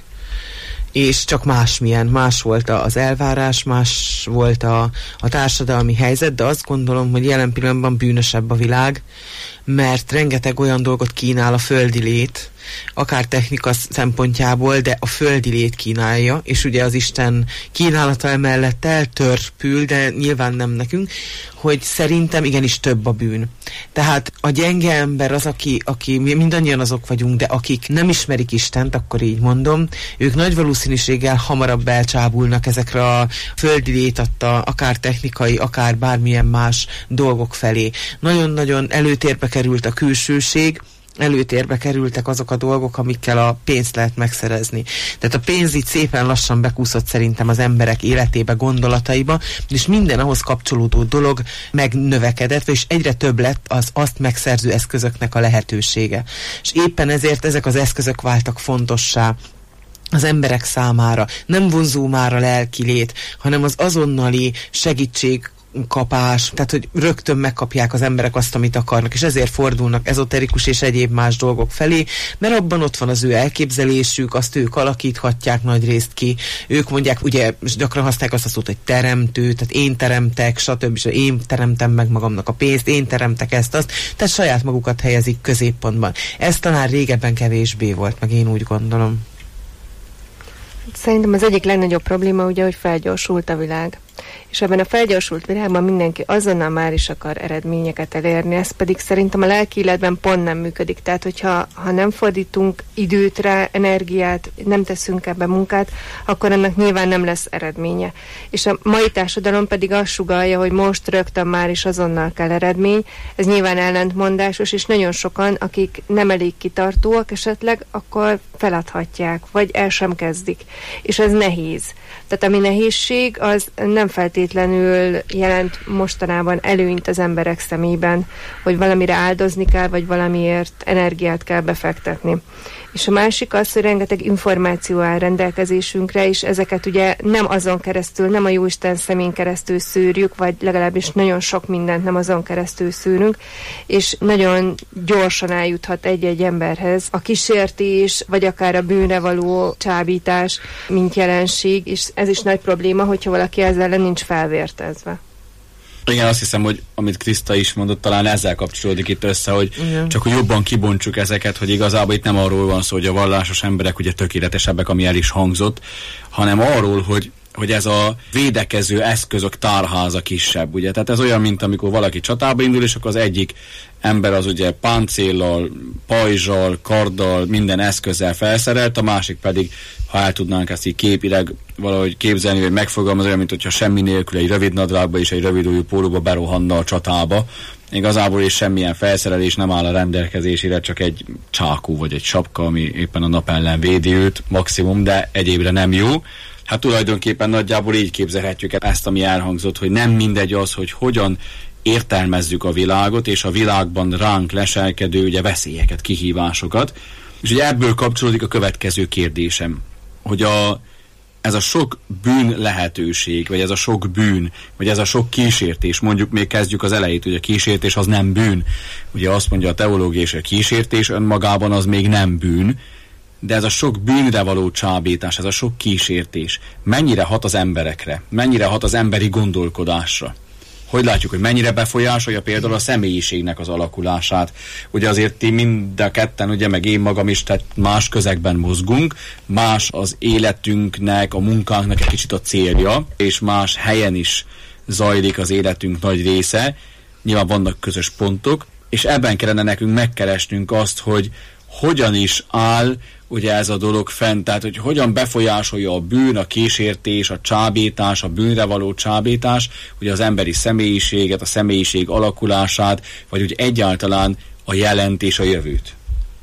és csak más volt az elvárás, más volt a társadalmi helyzet, de azt gondolom, hogy jelen pillanatban bűnösebb a világ, mert rengeteg olyan dolgot kínál a földi lét, akár technika szempontjából, de a földi lét kínálja, és ugye az Isten kínálata emellett eltörpül, de nyilván nem nekünk, hogy szerintem igenis több a bűn. Tehát a gyenge ember az, aki mindannyian azok vagyunk, de akik nem ismerik Istent, akkor így mondom, ők nagy valószínűséggel hamarabb elcsábulnak ezekre a földi lét adta, akár technikai, akár bármilyen más dolgok felé. Nagyon-nagyon előtérbe került a külsőség, előtérbe kerültek azok a dolgok, amikkel a pénzt lehet megszerezni. Tehát a pénz így szépen lassan bekúszott szerintem az emberek életébe, gondolataiba, és minden ahhoz kapcsolódó dolog megnövekedett, és egyre több lett az azt megszerző eszközöknek a lehetősége. És éppen ezért ezek az eszközök váltak fontossá az emberek számára. Nem vonzó már a lelki lét, hanem az azonnali segítségkapás, tehát hogy rögtön megkapják az emberek azt, amit akarnak, és ezért fordulnak ezoterikus és egyéb más dolgok felé, mert abban ott van az ő elképzelésük, azt ők alakíthatják nagy részt ki, ők mondják, ugye gyakran használják azt a szót, hogy teremtő, tehát én teremtek, stb. Én teremtem meg magamnak a pénzt, én teremtek ezt-azt, tehát saját magukat helyezik középpontban. Ez talán régebben kevésbé volt, meg én úgy gondolom. Szerintem az egyik legnagyobb probléma ugye, hogy felgyorsult a világ. És ebben a felgyorsult világban mindenki azonnal már is akar eredményeket elérni, ez pedig szerintem a lelki életben pont nem működik. Tehát, hogyha nem fordítunk időt rá, energiát, nem teszünk ebbe munkát, akkor ennek nyilván nem lesz eredménye. És a mai társadalom pedig azt sugallja, hogy most rögtön már is azonnal kell eredmény. Ez nyilván ellentmondásos, és nagyon sokan, akik nem elég kitartóak esetleg, akkor feladhatják, vagy el sem kezdik. És ez nehéz. Tehát ami nehézség, az nem feltétlenül jelent mostanában előnyt az emberek szemében, hogy valamire áldozni kell, vagy valamiért energiát kell befektetni. És a másik az, hogy rengeteg információ áll rendelkezésünkre, és ezeket ugye nem azon keresztül, nem a Jóisten szemén keresztül szűrjük, vagy legalábbis nagyon sok mindent nem azon keresztül szűrünk, és nagyon gyorsan eljuthat egy-egy emberhez a kísértés, vagy akár a bűnre való csábítás, mint jelenség, és ez is nagy probléma, hogyha valaki ezzel nincs felvértezve. Igen, azt hiszem, hogy amit Kriszta is mondott, talán ezzel kapcsolódik itt össze, hogy csak hogy jobban kibontsuk ezeket, hogy igazából itt nem arról van szó, hogy a vallásos emberek ugye tökéletesebbek, ami el is hangzott, hanem arról, hogy ez a védekező eszközök tárháza kisebb, ugye? Tehát ez olyan, mint amikor valaki csatába indul, és akkor az egyik ember az ugye páncéllal, pajzsal, karddal, minden eszközzel felszerelt, a másik pedig, ha el tudnánk ezt így képileg valahogy képzelni, vagy megfogalmazni, olyan, mint hogyha semmi nélkül egy rövid nadrágba és egy rövid ujjú pólóba berohanna a csatába. Igazából is semmilyen felszerelés nem áll a rendelkezésére, csak egy csákú vagy egy sapka, ami éppen a nap ellen védi őt maximum, de egyébre nem jó. Hát tulajdonképpen nagyjából így képzelhetjük ezt, ami elhangzott, hogy nem mindegy az, hogy hogyan értelmezzük a világot, és a világban ránk leselkedő ugye veszélyeket, kihívásokat. És ugye ebből kapcsolódik a következő kérdésem, hogy ez a sok bűn lehetőség, vagy ez a sok bűn, vagy ez a sok kísértés, mondjuk még kezdjük az elejét, hogy a kísértés az nem bűn. Ugye azt mondja a teológia, és a kísértés önmagában az még nem bűn, de ez a sok bűnre való csábítás, ez a sok kísértés mennyire hat az emberekre, mennyire hat az emberi gondolkodásra. Hogy látjuk, hogy mennyire befolyásolja például a személyiségnek az alakulását. Ugye azért ti mind a ketten, ugye meg én magam is, tehát más közegben mozgunk, más az életünknek, a munkánknak egy kicsit a célja, és más helyen is zajlik az életünk nagy része. Nyilván vannak közös pontok, és ebben kellene nekünk megkeresnünk azt, hogy hogyan is áll ugye ez a dolog fent, tehát hogy hogyan befolyásolja a bűn, a kísértés, a csábítás, a bűnre való csábítás, ugye az emberi személyiséget, a személyiség alakulását, vagy úgy egyáltalán a jelent és a jövőt.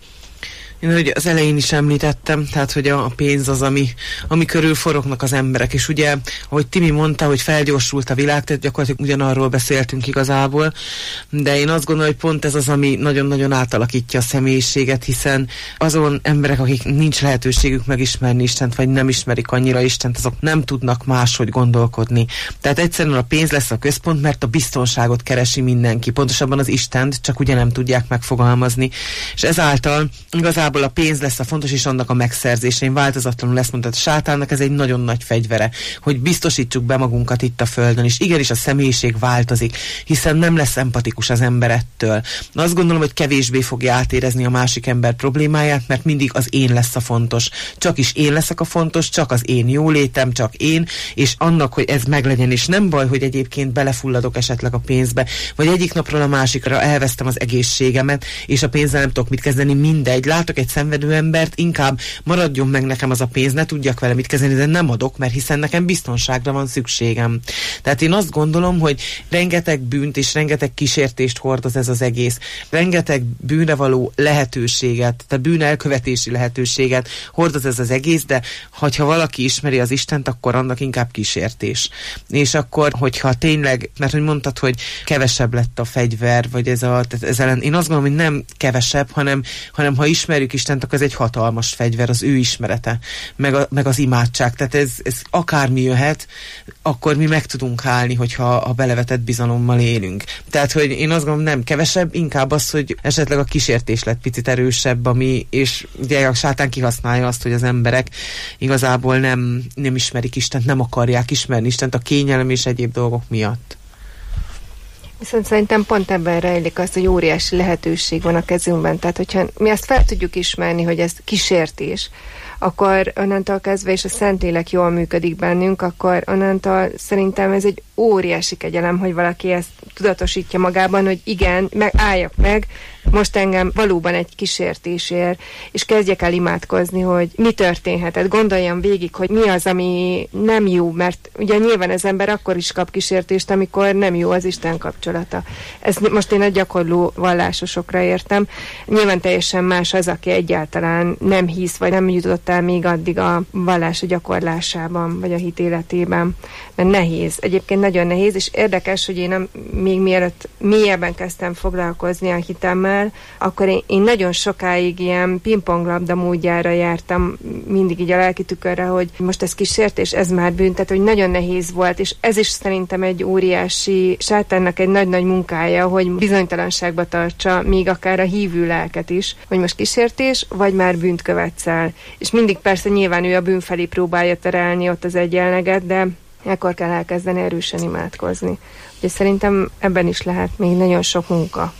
Én ugye az elején is említettem, tehát hogy a pénz az, ami körül forognak az emberek, és ugye, ahogy Timi mondta, hogy felgyorsult a világ, tehát gyakorlatilag ugyanarról beszéltünk igazából, de én azt gondolom, hogy pont ez az, ami nagyon-nagyon átalakítja a személyiséget, hiszen azon emberek, akik nincs lehetőségük megismerni Istent, vagy nem ismerik annyira Istent, azok nem tudnak máshogy gondolkodni. Tehát egyszerűen a pénz lesz a központ, mert a biztonságot keresi mindenki, pontosabban az Istent, csak ugye nem tudják megfogalmazni. És ezáltal igazából a pénz lesz a fontos, és annak a megszerzése. Én változatlanul ezt mondtam, a sátánnak ez egy nagyon nagy fegyvere, hogy biztosítsuk be magunkat itt a földön, és igenis a személyiség változik, hiszen nem lesz empatikus az ember ettől. Azt gondolom, hogy kevésbé fogja átérezni a másik ember problémáját, mert mindig az én lesz a fontos. Csak is én leszek a fontos, csak az én jólétem, csak én, és annak, hogy ez meglegyen, és nem baj, hogy egyébként belefulladok esetleg a pénzbe, vagy egyik napról a másikra elvesztem az egészségemet, és a pénzzel nem tudok mit kezdeni, mindegy. Látok egy szenvedő embert, inkább maradjon meg nekem az a pénz, ne tudjak vele mit kezdeni, de nem adok, mert hiszen nekem biztonságra van szükségem. Tehát én azt gondolom, hogy rengeteg bűnt és rengeteg kísértést hordoz ez az egész. Rengeteg bűnre való lehetőséget, tehát bűn elkövetési lehetőséget hordoz ez az egész, de ha valaki ismeri az Istent, akkor annak inkább kísértés. És akkor, hogyha tényleg, mert hogy mondtad, hogy kevesebb lett a fegyver, vagy ez ellen, én azt gondolom, hogy nem kevesebb, hanem ha ismerjük Istent, akkor ez egy hatalmas fegyver, az ő ismerete, meg az imádság. Tehát ez akármi jöhet, akkor mi meg tudunk állni, hogyha a belevetett bizalommal élünk. Tehát, hogy én azt gondolom, nem kevesebb, inkább az, hogy esetleg a kísértés lett picit erősebb, és ugye a sátán kihasználja azt, hogy az emberek igazából nem ismerik Istent, nem akarják ismerni Istent a kényelem és egyéb dolgok miatt. Viszont szerintem pont ebben rejlik az, hogy óriási lehetőség van a kezünkben. Tehát, hogyha mi azt fel tudjuk ismerni, hogy ez kísértés, akkor onnantól kezdve, és a Szentlélek jól működik bennünk, akkor onnantól szerintem ez egy óriási kegyelem, hogy valaki ezt tudatosítja magában, hogy igen, álljak meg, most engem valóban egy kísértésért, és kezdjek el imádkozni, hogy mi történhetett. Gondoljam végig, hogy mi az, ami nem jó, mert ugye nyilván az ember akkor is kap kísértést, amikor nem jó az Isten kapcsolata. Ezt most én a gyakorló vallásosokra értem. Nyilván teljesen más az, aki egyáltalán nem hisz, vagy nem jutott el még addig a vallás gyakorlásában, vagy a hit életében. Mert nehéz. Egyébként nagyon nehéz, és érdekes, hogy én még mielőtt mélyebben kezdtem foglalkozni a hitemmel, akkor én nagyon sokáig ilyen pingponglabda módjára jártam, mindig így a lelki tükörre, hogy most ez kísértés, ez már bűn, tehát hogy nagyon nehéz volt, és ez is szerintem egy óriási, sátánnak egy nagy-nagy munkája, hogy bizonytalanságba tartsa még akár a hívő lelket is, hogy most kísértés, vagy már bűnt követsz el. És mindig persze nyilván ő a bűn felé próbálja terelni ott az egyenleget, de ekkor kell elkezdeni erősen imádkozni. Úgyhogy szerintem ebben is lehet még nagyon sok munka.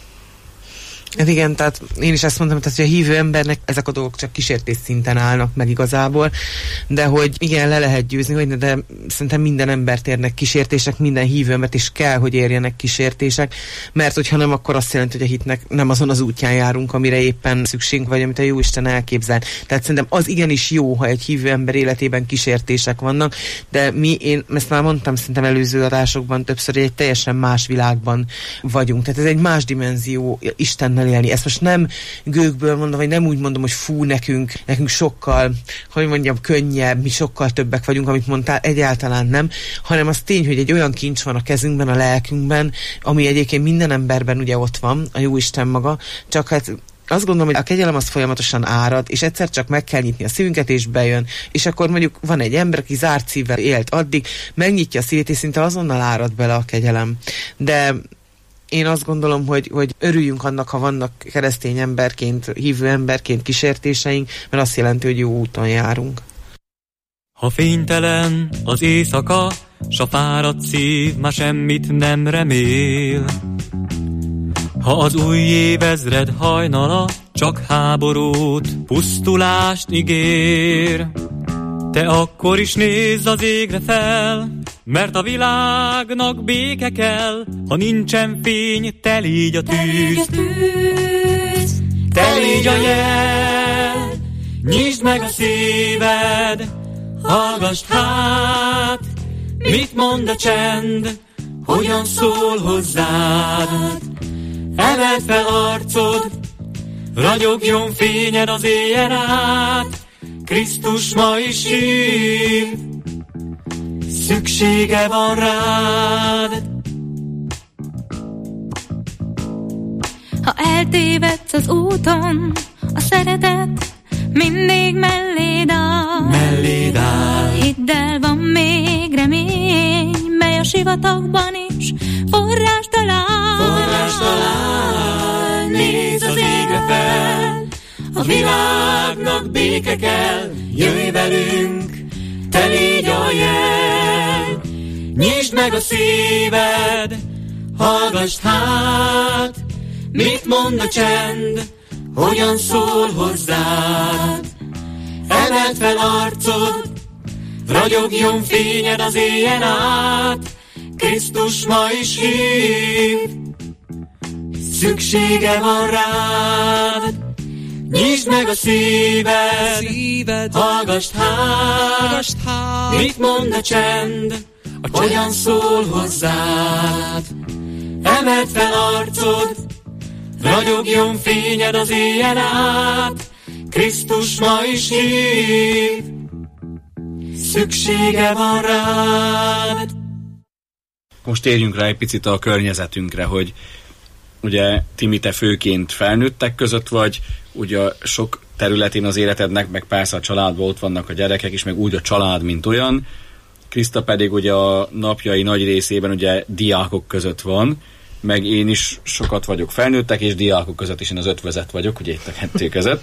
Hát igen, tehát én is ezt mondtam, hogy a hívő embernek ezek a dolgok csak kísértés szinten állnak meg igazából, de hogy igen, le lehet győzni, hogy de szerintem minden embert érnek kísértések, minden hívő embert is kell, hogy érjenek kísértések, mert hogyha nem, akkor azt jelenti, hogy a hitnek nem azon az útján járunk, amire éppen szükségünk, vagy amit a Jóisten elképzel. Tehát szerintem az igenis jó, ha egy hívő ember életében kísértések vannak, de én ezt már mondtam szerintem előző adásokban többször, hogy egy teljesen más világban vagyunk. Tehát ez egy más dimenzió Istennel Istennel élni. Ezt most nem gőgből mondom, vagy nem úgy mondom, hogy fú, nekünk sokkal, hogy mondjam, könnyebb, mi sokkal többek vagyunk, amit mondtál, egyáltalán nem, hanem az tény, hogy egy olyan kincs van a kezünkben, a lelkünkben, ami egyébként minden emberben ugye ott van, a Jóisten maga, csak hát azt gondolom, hogy a kegyelem az folyamatosan árad, és egyszer csak meg kell nyitni a szívünket, és bejön. És akkor mondjuk van egy ember, aki zárt szívvel élt addig, megnyitja a szívét, és szinte azonnal árad bele a kegyelem. De én azt gondolom, hogy örüljünk annak, ha vannak keresztény emberként, hívő emberként kísértéseink, mert azt jelenti, hogy jó úton járunk. Ha fénytelen az éjszaka, s a fáradt szív már semmit nem remél, ha az új évezred hajnala csak háborút, pusztulást ígér, te akkor is nézz az égre fel, mert a világnak béke kell, ha nincsen fény, te légy a tűz, te légy a jel, nyisd meg a szíved, hallgassd hát, mit mond a csend, hogyan szól hozzád. Emeld fel arcod, ragyogjon fényed az éjjel át, Krisztus ma is hív, szüksége van rád. Ha eltévedsz az úton, a szeretet mindig melléd áll. Hidd el, van még remény, mely a sivatagban is forrás talál. Nézz az égre fel, a világnak béke kell, jöjj velünk, te légy a jel. Nyisd meg a szíved, hallgassd hát, mit mond a csend, hogyan szól hozzád. Emeld fel arcod, ragyogjon fényed az éjjel át, Krisztus ma is hív, szüksége van rád. Nyisd meg a szíved, hallgassd hát, mit mond a csend, hogyan szól hozzád. Emeld fel arcod, ragyogjon fényed az éjjel át, Krisztus ma is hív, szüksége van rád. Most térjünk rá egy picit a környezetünkre, hogy ugye Timi, te főként felnőttek között vagy, ugye sok területén az életednek, meg persze a családban ott vannak a gyerekek is, meg úgy a család, mint olyan. Kriszta pedig ugye a napjai nagy részében ugye diákok között van, meg én is sokat vagyok felnőttek, és diákok között is, én az ötvözet vagyok, ugye itt a kettő között.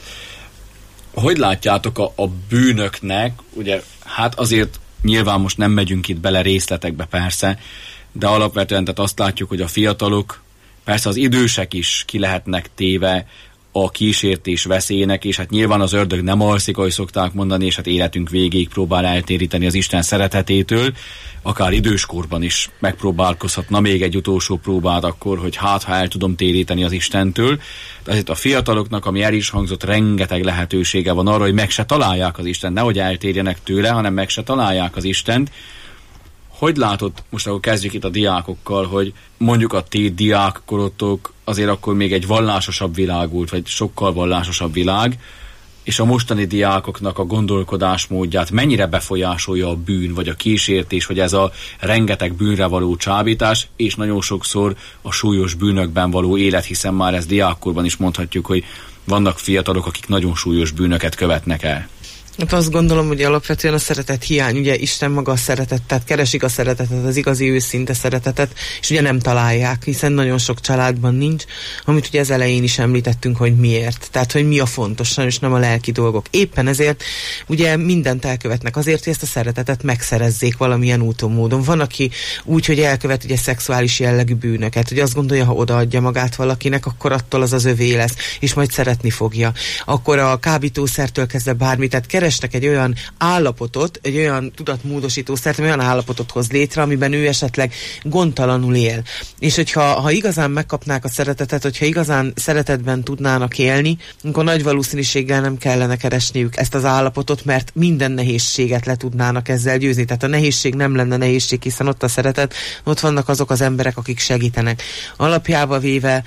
Hogy látjátok a bűnöknek, ugye hát azért nyilván most nem megyünk itt bele részletekbe persze, de alapvetően tehát azt látjuk, hogy a fiatalok, persze az idősek is ki lehetnek téve a kísértés veszélyének, és hát nyilván az ördög nem alszik, ahogy szokták mondani, és hát életünk végéig próbál eltéríteni az Isten szeretetétől, akár időskorban is megpróbálkozhatna még egy utolsó próbát akkor, hogy hát ha el tudom téríteni az Istentől. De azért a fiataloknak, ami el is hangzott, rengeteg lehetősége van arra, hogy meg se találják az Istent, nehogy eltérjenek tőle, hanem meg se találják az Istent. Hogy látod, most akkor kezdjük itt a diákokkal, hogy mondjuk a ti diákkorotok azért akkor még egy vallásosabb világ volt, vagy sokkal vallásosabb világ, és a mostani diákoknak a gondolkodásmódját mennyire befolyásolja a bűn, vagy a kísértés, vagy ez a rengeteg bűnre való csábítás, és nagyon sokszor a súlyos bűnökben való élet, hiszen már ezt diákkorban is mondhatjuk, hogy vannak fiatalok, akik nagyon súlyos bűnöket követnek el. Hát azt gondolom, hogy alapvetően a szeretet hiány, ugye Isten maga a szeretet, tehát keresik a szeretetet, az igazi őszinte szeretetet, és ugye nem találják, hiszen nagyon sok családban nincs, amit ugye az elején is említettünk, hogy miért, tehát hogy mi a fontos, és nem a lelki dolgok. Éppen ezért ugye mindent elkövetnek azért, hogy ezt a szeretetet megszerezzék valamilyen úton, módon. Van, aki úgy, hogy elkövet ugye szexuális jellegű bűnöket, hogy azt gondolja, ha odaadja magát valakinek, akkor attól az övé lesz, és majd szeretni fogja. Akkor a kábítószertől kezdve bármit, tehát keresnek egy olyan állapotot, egy olyan tudatmódosítószert, olyan állapotot hoz létre, amiben ő esetleg gondtalanul él. És hogyha igazán megkapnák a szeretetet, hogyha igazán szeretetben tudnának élni, akkor nagy valószínűséggel nem kellene keresniük ezt az állapotot, mert minden nehézséget le tudnának ezzel győzni. Tehát a nehézség nem lenne nehézség, hiszen ott a szeretet, ott vannak azok az emberek, akik segítenek. Alapjába véve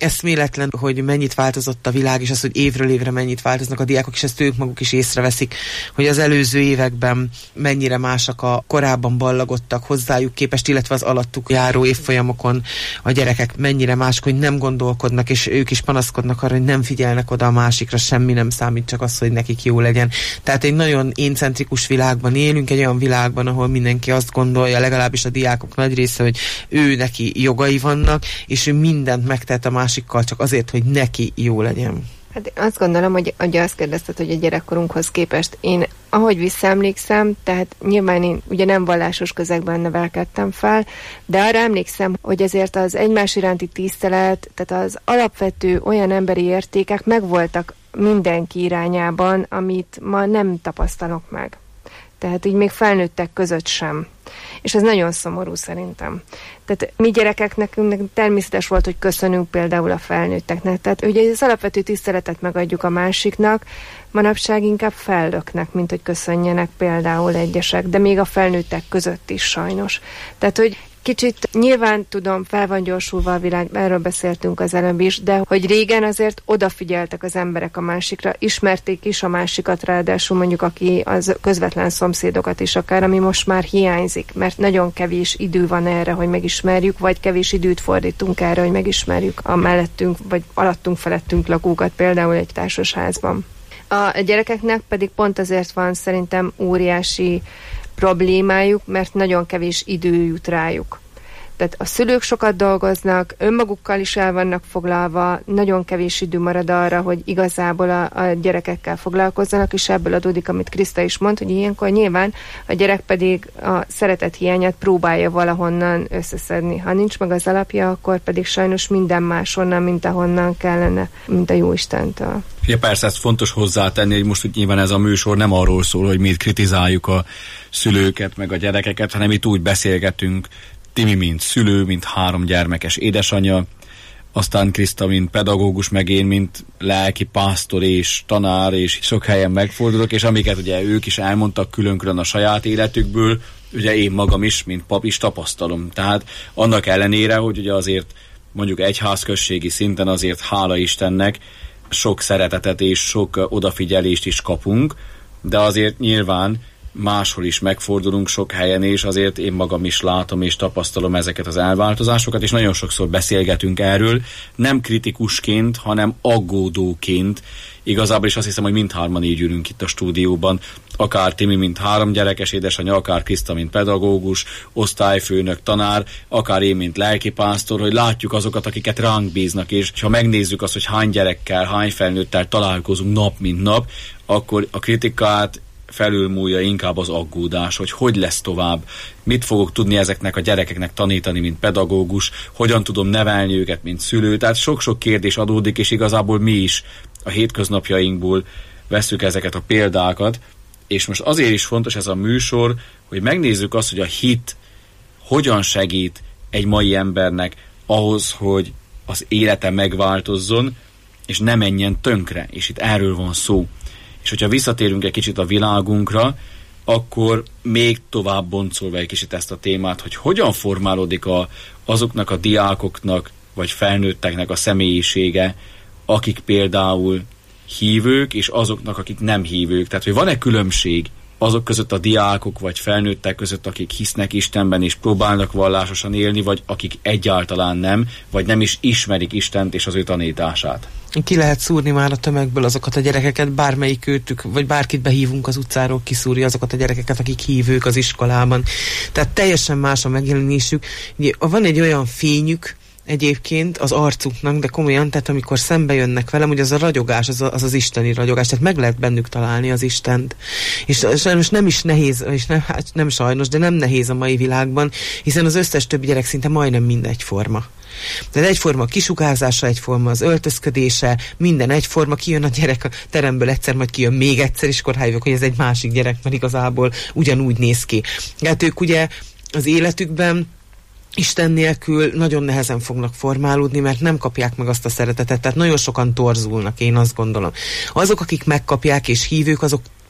eszméletlen, hogy mennyit változott a világ, és az, hogy évről évre mennyit változnak a diákok, és ezt ők maguk is észreveszik, hogy az előző években mennyire másak a korábban ballagottak hozzájuk képest, illetve az alattuk járó évfolyamokon a gyerekek mennyire mások, hogy nem gondolkodnak, és ők is panaszkodnak arra, hogy nem figyelnek oda a másikra, semmi nem számít, csak az, hogy nekik jó legyen. Tehát egy nagyon éncentrikus világban élünk, egy olyan világban, ahol mindenki azt gondolja, legalábbis a diákok nagy része, hogy ő neki jogai vannak, és ő mindent megtehet a másikkal csak azért, hogy neki jó legyen. Hát azt gondolom, hogy azt kérdezted, hogy a gyerekkorunkhoz képest én, ahogy visszaemlékszem, tehát nyilván én ugye nem vallásos közegben nevelkedtem fel, de arra emlékszem, hogy ezért az egymás iránti tisztelet, tehát az alapvető olyan emberi értékek megvoltak mindenki irányában, amit ma nem tapasztalok meg. Tehát így még felnőttek között sem. És ez nagyon szomorú szerintem. Tehát mi gyerekeknek természetes volt, hogy köszönünk például a felnőtteknek. Tehát ugye az alapvető tiszteletet megadjuk a másiknak, manapság inkább fellöknek, mint hogy köszönjenek például egyesek, de még a felnőttek között is sajnos. Tehát, hogy kicsit nyilván tudom, fel van gyorsulva a világ, erről beszéltünk az előbb is, de hogy régen azért odafigyeltek az emberek a másikra, ismerték is a másikat, ráadásul mondjuk aki az közvetlen szomszédokat is akár, ami most már hiányzik, mert nagyon kevés idő van erre, hogy megismerjük, vagy kevés időt fordítunk erre, hogy megismerjük a mellettünk, vagy alattunk, felettünk lakókat, például egy társasházban. A gyerekeknek pedig pont azért van szerintem óriási problémájuk, mert nagyon kevés idő jut rájuk. Tehát a szülők sokat dolgoznak, önmagukkal is el vannak foglalva, nagyon kevés idő marad arra, hogy igazából a gyerekekkel foglalkozzanak, és ebből adódik, amit Kriszta is mond, hogy ilyenkor nyilván a gyerek pedig a szeretet hiányát próbálja valahonnan összeszedni. Ha nincs meg az alapja, akkor pedig sajnos minden máshonnan, mint ahonnan kellene, mint a Jóistentől. Ja, persze, ezt fontos hozzátenni, hogy most nyilván ez a műsor nem arról szól, hogy mi itt kritizáljuk a szülőket, meg a gyerekeket, hanem itt úgy beszélgetünk, Timi, mint szülő, mint 3 gyermekes édesanyja, aztán Kriszta, mint pedagógus, meg én, mint lelki pásztor és tanár, és sok helyen megfordulok, és amiket ugye ők is elmondtak külön-külön a saját életükből, ugye én magam is, mint pap is tapasztalom. Tehát annak ellenére, hogy ugye azért mondjuk egyházközségi szinten azért hála Istennek sok szeretetet és sok odafigyelést is kapunk, de azért nyilván máshol is megfordulunk sok helyen, és azért én magam is látom és tapasztalom ezeket az elváltozásokat, és nagyon sokszor beszélgetünk erről, nem kritikusként, hanem aggódóként. Igazából is azt hiszem, hogy mindhárman így ülünk itt a stúdióban, akár Timi, mint 3 gyerekes édesanyja, akár Kriszta, mint pedagógus, osztályfőnök, tanár, akár én, mint lelkipásztor, hogy látjuk azokat, akiket ránk bíznak, és ha megnézzük azt, hogy hány gyerekkel, hány felnőttel találkozunk nap, mint nap, akkor a kritikát felülmúlja inkább az aggódás, hogy lesz tovább, mit fogok tudni ezeknek a gyerekeknek tanítani, mint pedagógus, hogyan tudom nevelni őket, mint szülő. Tehát sok-sok kérdés adódik, és igazából mi is a hétköznapjainkból vesszük ezeket a példákat, és most azért is fontos ez a műsor, hogy megnézzük azt, hogy a hit hogyan segít egy mai embernek ahhoz, hogy az élete megváltozzon, és ne menjen tönkre, és itt erről van szó. És hogyha visszatérünk egy kicsit a világunkra, akkor még tovább boncolva egy kicsit ezt a témát, hogy hogyan formálódik azoknak a diákoknak, vagy felnőtteknek a személyisége, akik például hívők, és azoknak, akik nem hívők. Tehát, hogy van-e különbség azok között a diákok, vagy felnőttek között, akik hisznek Istenben, és próbálnak vallásosan élni, vagy akik egyáltalán nem, vagy nem is ismerik Istent és az ő tanítását? Ki lehet szúrni már a tömegből azokat a gyerekeket, bármelyik őtük, vagy bárkit behívunk az utcáról, kiszúrja azokat a gyerekeket, akik hívők az iskolában. Tehát teljesen más a megjelenésük. Van egy olyan fényük egyébként az arcuknak, de komolyan, tehát amikor szembe jönnek velem, hogy az a ragyogás, az isteni ragyogás, tehát meg lehet bennük találni az Istent. És sajnos nem is nehéz, és nem sajnos, de nem nehéz a mai világban, hiszen az összes többi gyerek szinte majdnem mind egyforma. Tehát egyforma a kisugárzása, egyforma az öltözködése, minden egyforma, kijön a gyerek a teremből egyszer, majd kijön még egyszer, és akkor rájövök, hogy ez egy másik gyerek, mert igazából ugyanúgy néz ki. Hát ők ugye az életükben Isten nélkül nagyon nehezen fognak formálódni, mert nem kapják meg azt a szeretetet, tehát nagyon sokan torzulnak, én azt gondolom. Azok, akik megkapják és hívők, azok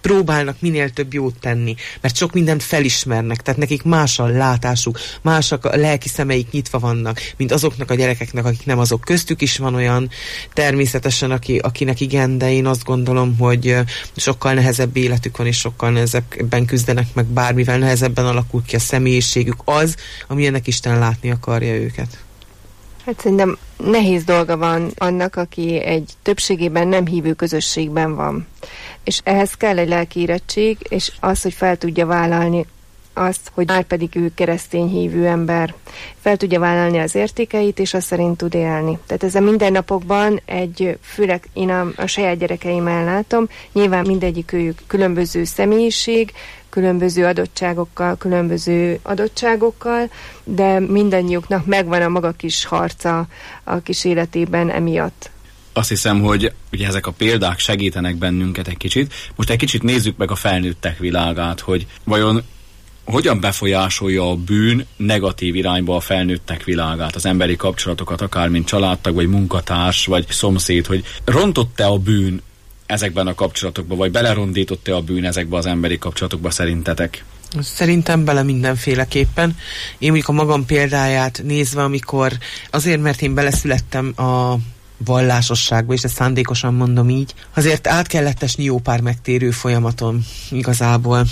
próbálnak minél több jót tenni, mert sok mindent felismernek, tehát nekik más a látásuk, másak a lelki szemeik nyitva vannak, mint azoknak a gyerekeknek, akik nem azok. Köztük is van olyan természetesen, akinek igen, de én azt gondolom, hogy sokkal nehezebb életük van, és sokkal nehezebben küzdenek meg, bármivel nehezebben alakul ki a személyiségük, az, amilyennek Isten látni akarja őket. Hát szerintem nehéz dolga van annak, aki egy többségében nem hívő közösségben van. És ehhez kell egy lelki érettség, és az, hogy fel tudja vállalni azt, hogy márpedig ő keresztény hívő ember. Fel tudja vállalni az értékeit, és azt szerint tud élni. Tehát ez a mindennapokban főleg én a saját gyerekeimmel látom, nyilván mindegyik őjük különböző személyiség, különböző adottságokkal, de mindannyiuknak megvan a maga kis harca a kis életében emiatt. Azt hiszem, hogy ugye ezek a példák segítenek bennünket egy kicsit. Most egy kicsit nézzük meg a felnőttek világát, hogy vajon hogyan befolyásolja a bűn negatív irányba a felnőttek világát, az emberi kapcsolatokat, akár mint családtag, vagy munkatárs, vagy szomszéd, hogy rontott-e a bűn ezekben a kapcsolatokban, vagy belerondított-e a bűn ezekbe az emberi kapcsolatokba szerintetek? Szerintem bele mindenféleképpen. Én mondjuk a magam példáját nézve, amikor azért, mert én beleszülettem a vallásosságba, és ezt szándékosan mondom így, azért át kellett esni jó pár megtérő folyamaton igazából.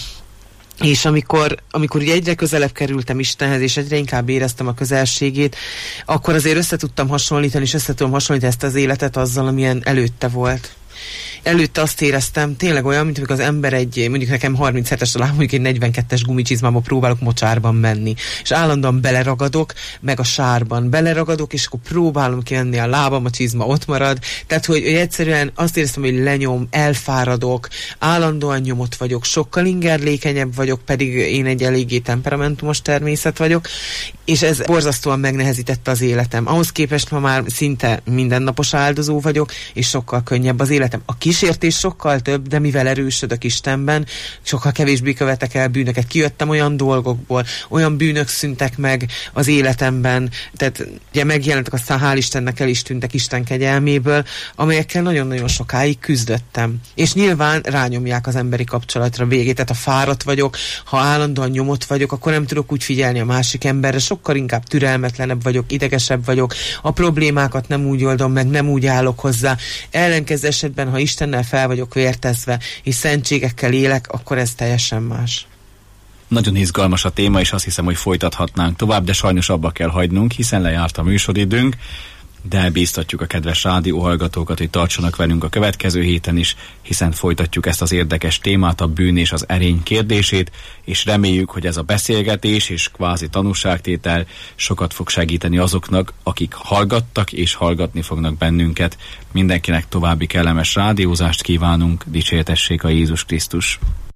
És amikor ugye egyre közelebb kerültem Istenhez, és egyre inkább éreztem a közelségét, akkor azért össze tudom hasonlítani ezt az életet azzal, amilyen előtte volt. Előtte azt éreztem, tényleg olyan, mint amikor az ember mondjuk nekem 37-es talán, mondjuk egy 42-es gumicsizmába próbálok mocsárban menni. És állandóan beleragadok, meg a sárban beleragadok, és akkor próbálom kivenni a lábam, a csizma ott marad. Tehát, hogy egyszerűen azt éreztem, hogy lenyom, elfáradok, állandóan nyomott vagyok, sokkal ingerlékenyebb vagyok, pedig én egy eléggé temperamentumos természet vagyok, és ez borzasztóan megnehezítette az életem. Ahhoz képest ma már szinte mindennapos áldozó vagyok, és sokkal könnyebb az életem. A kísértés sokkal több, de mivel erősödök Istenben, sokkal kevésbé követek el bűnöket. Kijöttem olyan dolgokból, olyan bűnök szűntek meg az életemben, tehát ugye megjelentek, aztán hál' Istennek el is tűntek Isten kegyelméből, amelyekkel nagyon-nagyon sokáig küzdöttem. És nyilván rányomják az emberi kapcsolatra végét, tehát ha fáradt vagyok, ha állandóan nyomott vagyok, akkor nem tudok úgy figyelni a másik emberre, sokkal inkább türelmetlenebb vagyok, idegesebb vagyok, a problémákat nem úgy oldom meg, nem úgy állok hozzá. Ellenkező esetben, ha Istennel fel vagyok vértezve, és szentségekkel élek, akkor ez teljesen más. Nagyon izgalmas a téma, és azt hiszem, hogy folytathatnánk tovább, de sajnos abba kell hagynunk, hiszen lejárt a műsoridőnk, de bíztatjuk a kedves rádióhallgatókat, hogy tartsanak velünk a következő héten is, hiszen folytatjuk ezt az érdekes témát, a bűn és az erény kérdését, és reméljük, hogy ez a beszélgetés és kvázi tanúságtétel sokat fog segíteni azoknak, akik hallgattak és hallgatni fognak bennünket. Mindenkinek további kellemes rádiózást kívánunk, dicsértessék a Jézus Krisztus!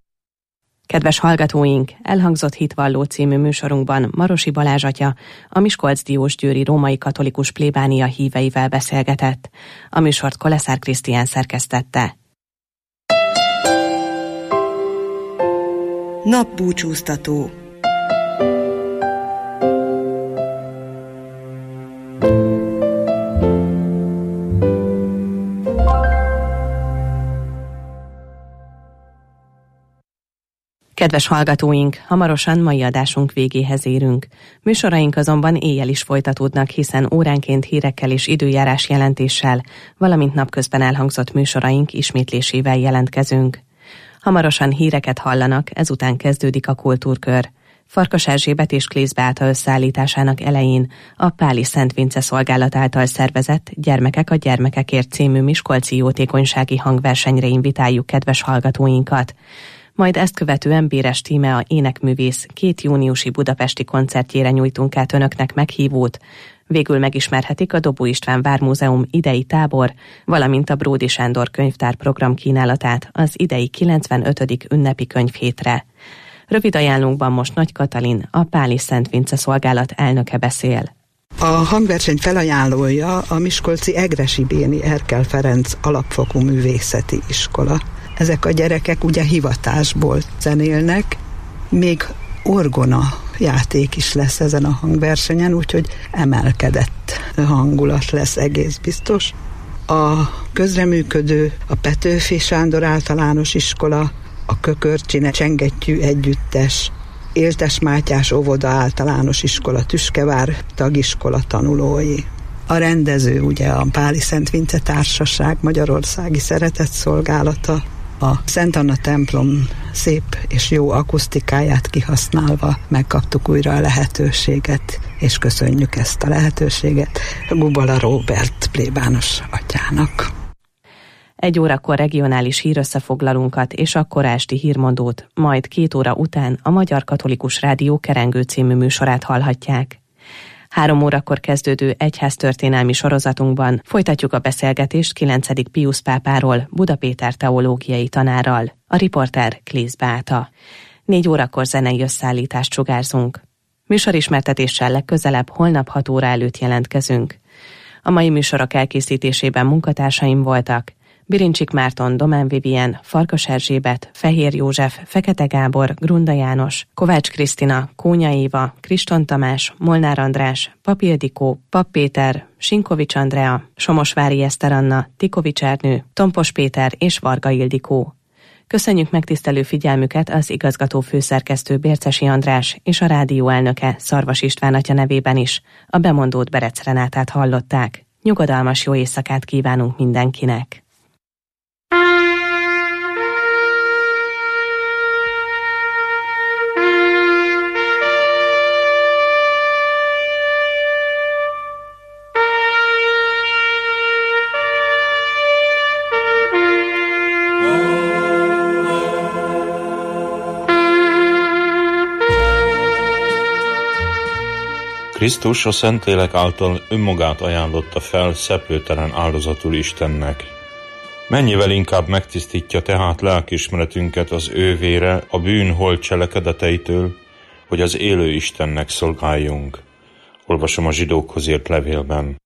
Kedves hallgatóink, elhangzott Hitvalló című műsorunkban Marosi Balázs atya, a Miskolc-Diósgyőri római katolikus plébánia híveivel beszélgetett. A műsort Koleszár Krisztián szerkesztette. Napbúcsúztató. Kedves hallgatóink, hamarosan mai adásunk végéhez érünk. Műsoraink azonban éjjel is folytatódnak, hiszen óránként hírekkel és időjárás jelentéssel, valamint napközben elhangzott műsoraink ismétlésével jelentkezünk. Hamarosan híreket hallanak, ezután kezdődik a kultúrkör. Farkas Erzsébet és Klész Beáta összeállításának elején a Páli Szent Vince Szolgálat által szervezett Gyermekek a Gyermekekért című miskolci jótékonysági hangversenyre invitáljuk kedves hallgatóinkat. Majd ezt követően Béres Tíme, a énekművész 2 júniusi budapesti koncertjére nyújtunk át önöknek meghívót. Végül megismerhetik a Dobó István Vármúzeum idei tábor, valamint a Bródi Sándor könyvtár program kínálatát az idei 95. ünnepi könyvhétre. Rövid ajánlónkban most Nagy Katalin, a Páli Szent Vince Szolgálat elnöke beszél. A hangverseny felajánlója a miskolci Egressy Béni Erkel Ferenc alapfokú művészeti iskola. Ezek a gyerekek ugye hivatásból zenélnek, még orgona játék is lesz ezen a hangversenyen, úgyhogy emelkedett hangulat lesz egész biztos. A közreműködő a Petőfi Sándor általános iskola, a Kökörcsi Csengettyű Együttes, Éltes Mátyás óvoda általános iskola, Tüskevár tagiskola tanulói. A rendező ugye a Páli Szent Vince Társaság Magyarországi Szeretetszolgálata, a Szent Anna templom szép és jó akusztikáját kihasználva megkaptuk újra a lehetőséget, és köszönjük ezt a lehetőséget Gubala Róbert plébános atyának. 1 órakor regionális hírösszefoglalunkat és akkor esti hírmondót, majd 2 óra után a Magyar Katolikus Rádió Kerengő című műsorát hallhatják. 3 órakor kezdődő egyháztörténelmi sorozatunkban folytatjuk a beszélgetést 9. Piusz pápáról, Buda Péter teológiai tanárral, a riporter Klész Beáta. 4 órakor zenei összeállítást sugárzunk. Műsorismertetéssel legközelebb holnap 6 óra előtt jelentkezünk. A mai műsorok elkészítésében munkatársaim voltak: Birincsik Márton, Domán Vivien, Farkas Erzsébet, Fehér József, Fekete Gábor, Grunda János, Kovács Krisztina, Kónya Éva, Kriston Tamás, Molnár András, Pap Ildikó, Pap Péter, Sinkovics Andrea, Somosvári Eszter Anna, Tikovics Ernő, Tompos Péter és Varga Ildikó. Köszönjük megtisztelő figyelmüket az igazgató főszerkesztő Bércesi András és a rádió elnöke Szarvas István atya nevében is. A bemondót Berec Renátát hallották. Nyugodalmas jó éjszakát kívánunk mindenkinek! Krisztus a Szentlélek által önmagát ajánlotta fel szeplőtelen áldozatul Istennek. Mennyivel inkább megtisztítja tehát lelkiismeretünket az ő vére a bűn holt cselekedeteitől, hogy az élő Istennek szolgáljunk. Olvasom a Zsidókhoz írt levélben.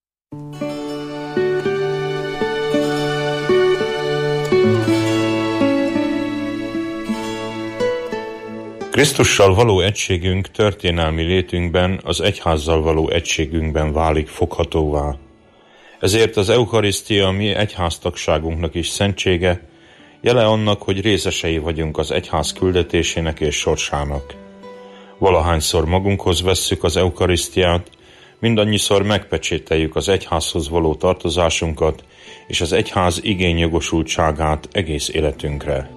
Krisztussal való egységünk történelmi létünkben, az egyházzal való egységünkben válik foghatóvá. Ezért az eukarisztia mi egyháztagságunknak is szentsége, jele annak, hogy részesei vagyunk az egyház küldetésének és sorsának. Valahányszor magunkhoz vesszük az eukarisztiát, mindannyiszor megpecsételjük az egyházhoz való tartozásunkat és az egyház igényjogosultságát egész életünkre.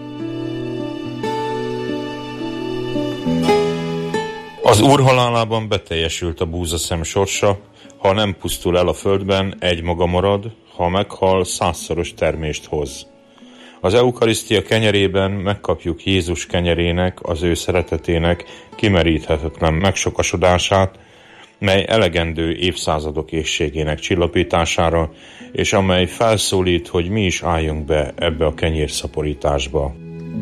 Az Úr halálában beteljesült a búzaszem sorsa, ha nem pusztul el a földben, egymaga marad, ha meghal, 100-szoros termést hoz. Az eukarisztia kenyerében megkapjuk Jézus kenyerének, az ő szeretetének kimeríthetetlen megsokasodását, mely elegendő évszázadok éhségének csillapítására, és amely felszólít, hogy mi is álljunk be ebbe a kenyérszaporításba.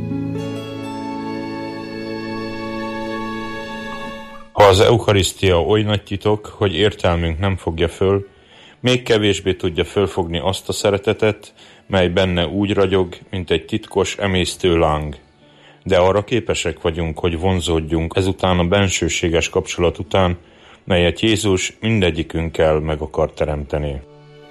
Ha az eukarisztia oly nagy titok, hogy értelmünk nem fogja föl, még kevésbé tudja fölfogni azt a szeretetet, mely benne úgy ragyog, mint egy titkos emésztő láng. De arra képesek vagyunk, hogy vonzódjunk ezután a bensőséges kapcsolat után, melyet Jézus mindegyikünkkel meg akar teremteni.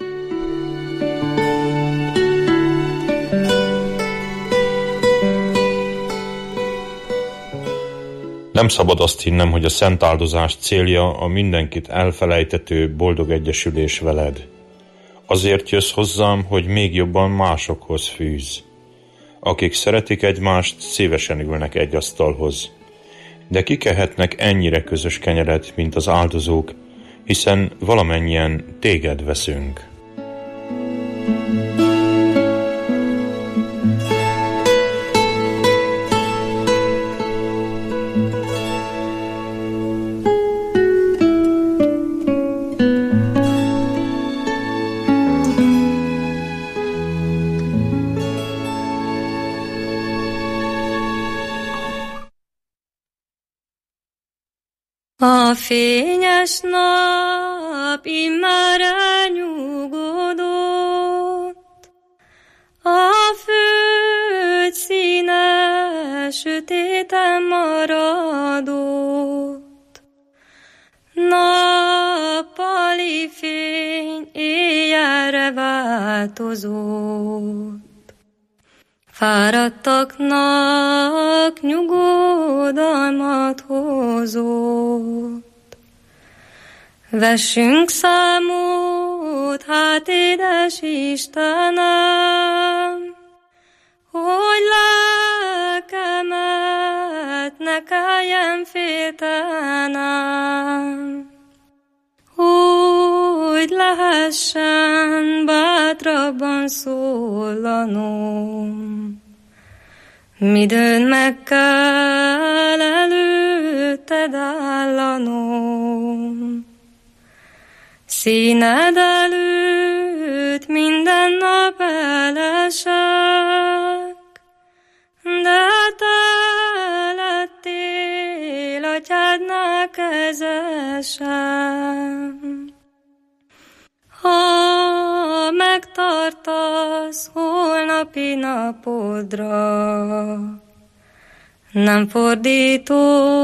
Nem szabad azt hinnem, hogy a szent áldozás célja a mindenkit elfelejtető boldog egyesülés veled. Azért jössz hozzám, hogy még jobban másokhoz fűz. Akik szeretik egymást, szívesen ülnek egy asztalhoz. De kik ehetnek ennyire közös kenyeret, mint az áldozók, hiszen valamennyien téged veszünk. A fényes nap immár elnyugodott, a föld színe sötéten maradott. Nappali fény éjjelre változott, fáradtaknak nyugodalmat hozott. Vessünk számot, hát édes Istenem, hogy lelkemet ne kelljen féltenem, hogy lehessen bátrabban szólanom. Midőn meg kell előtted állanom, színed előtt minden nap elesek, de te lettél atyádnál kezesem. Ha megtartasz holnapi napodra, nem fordító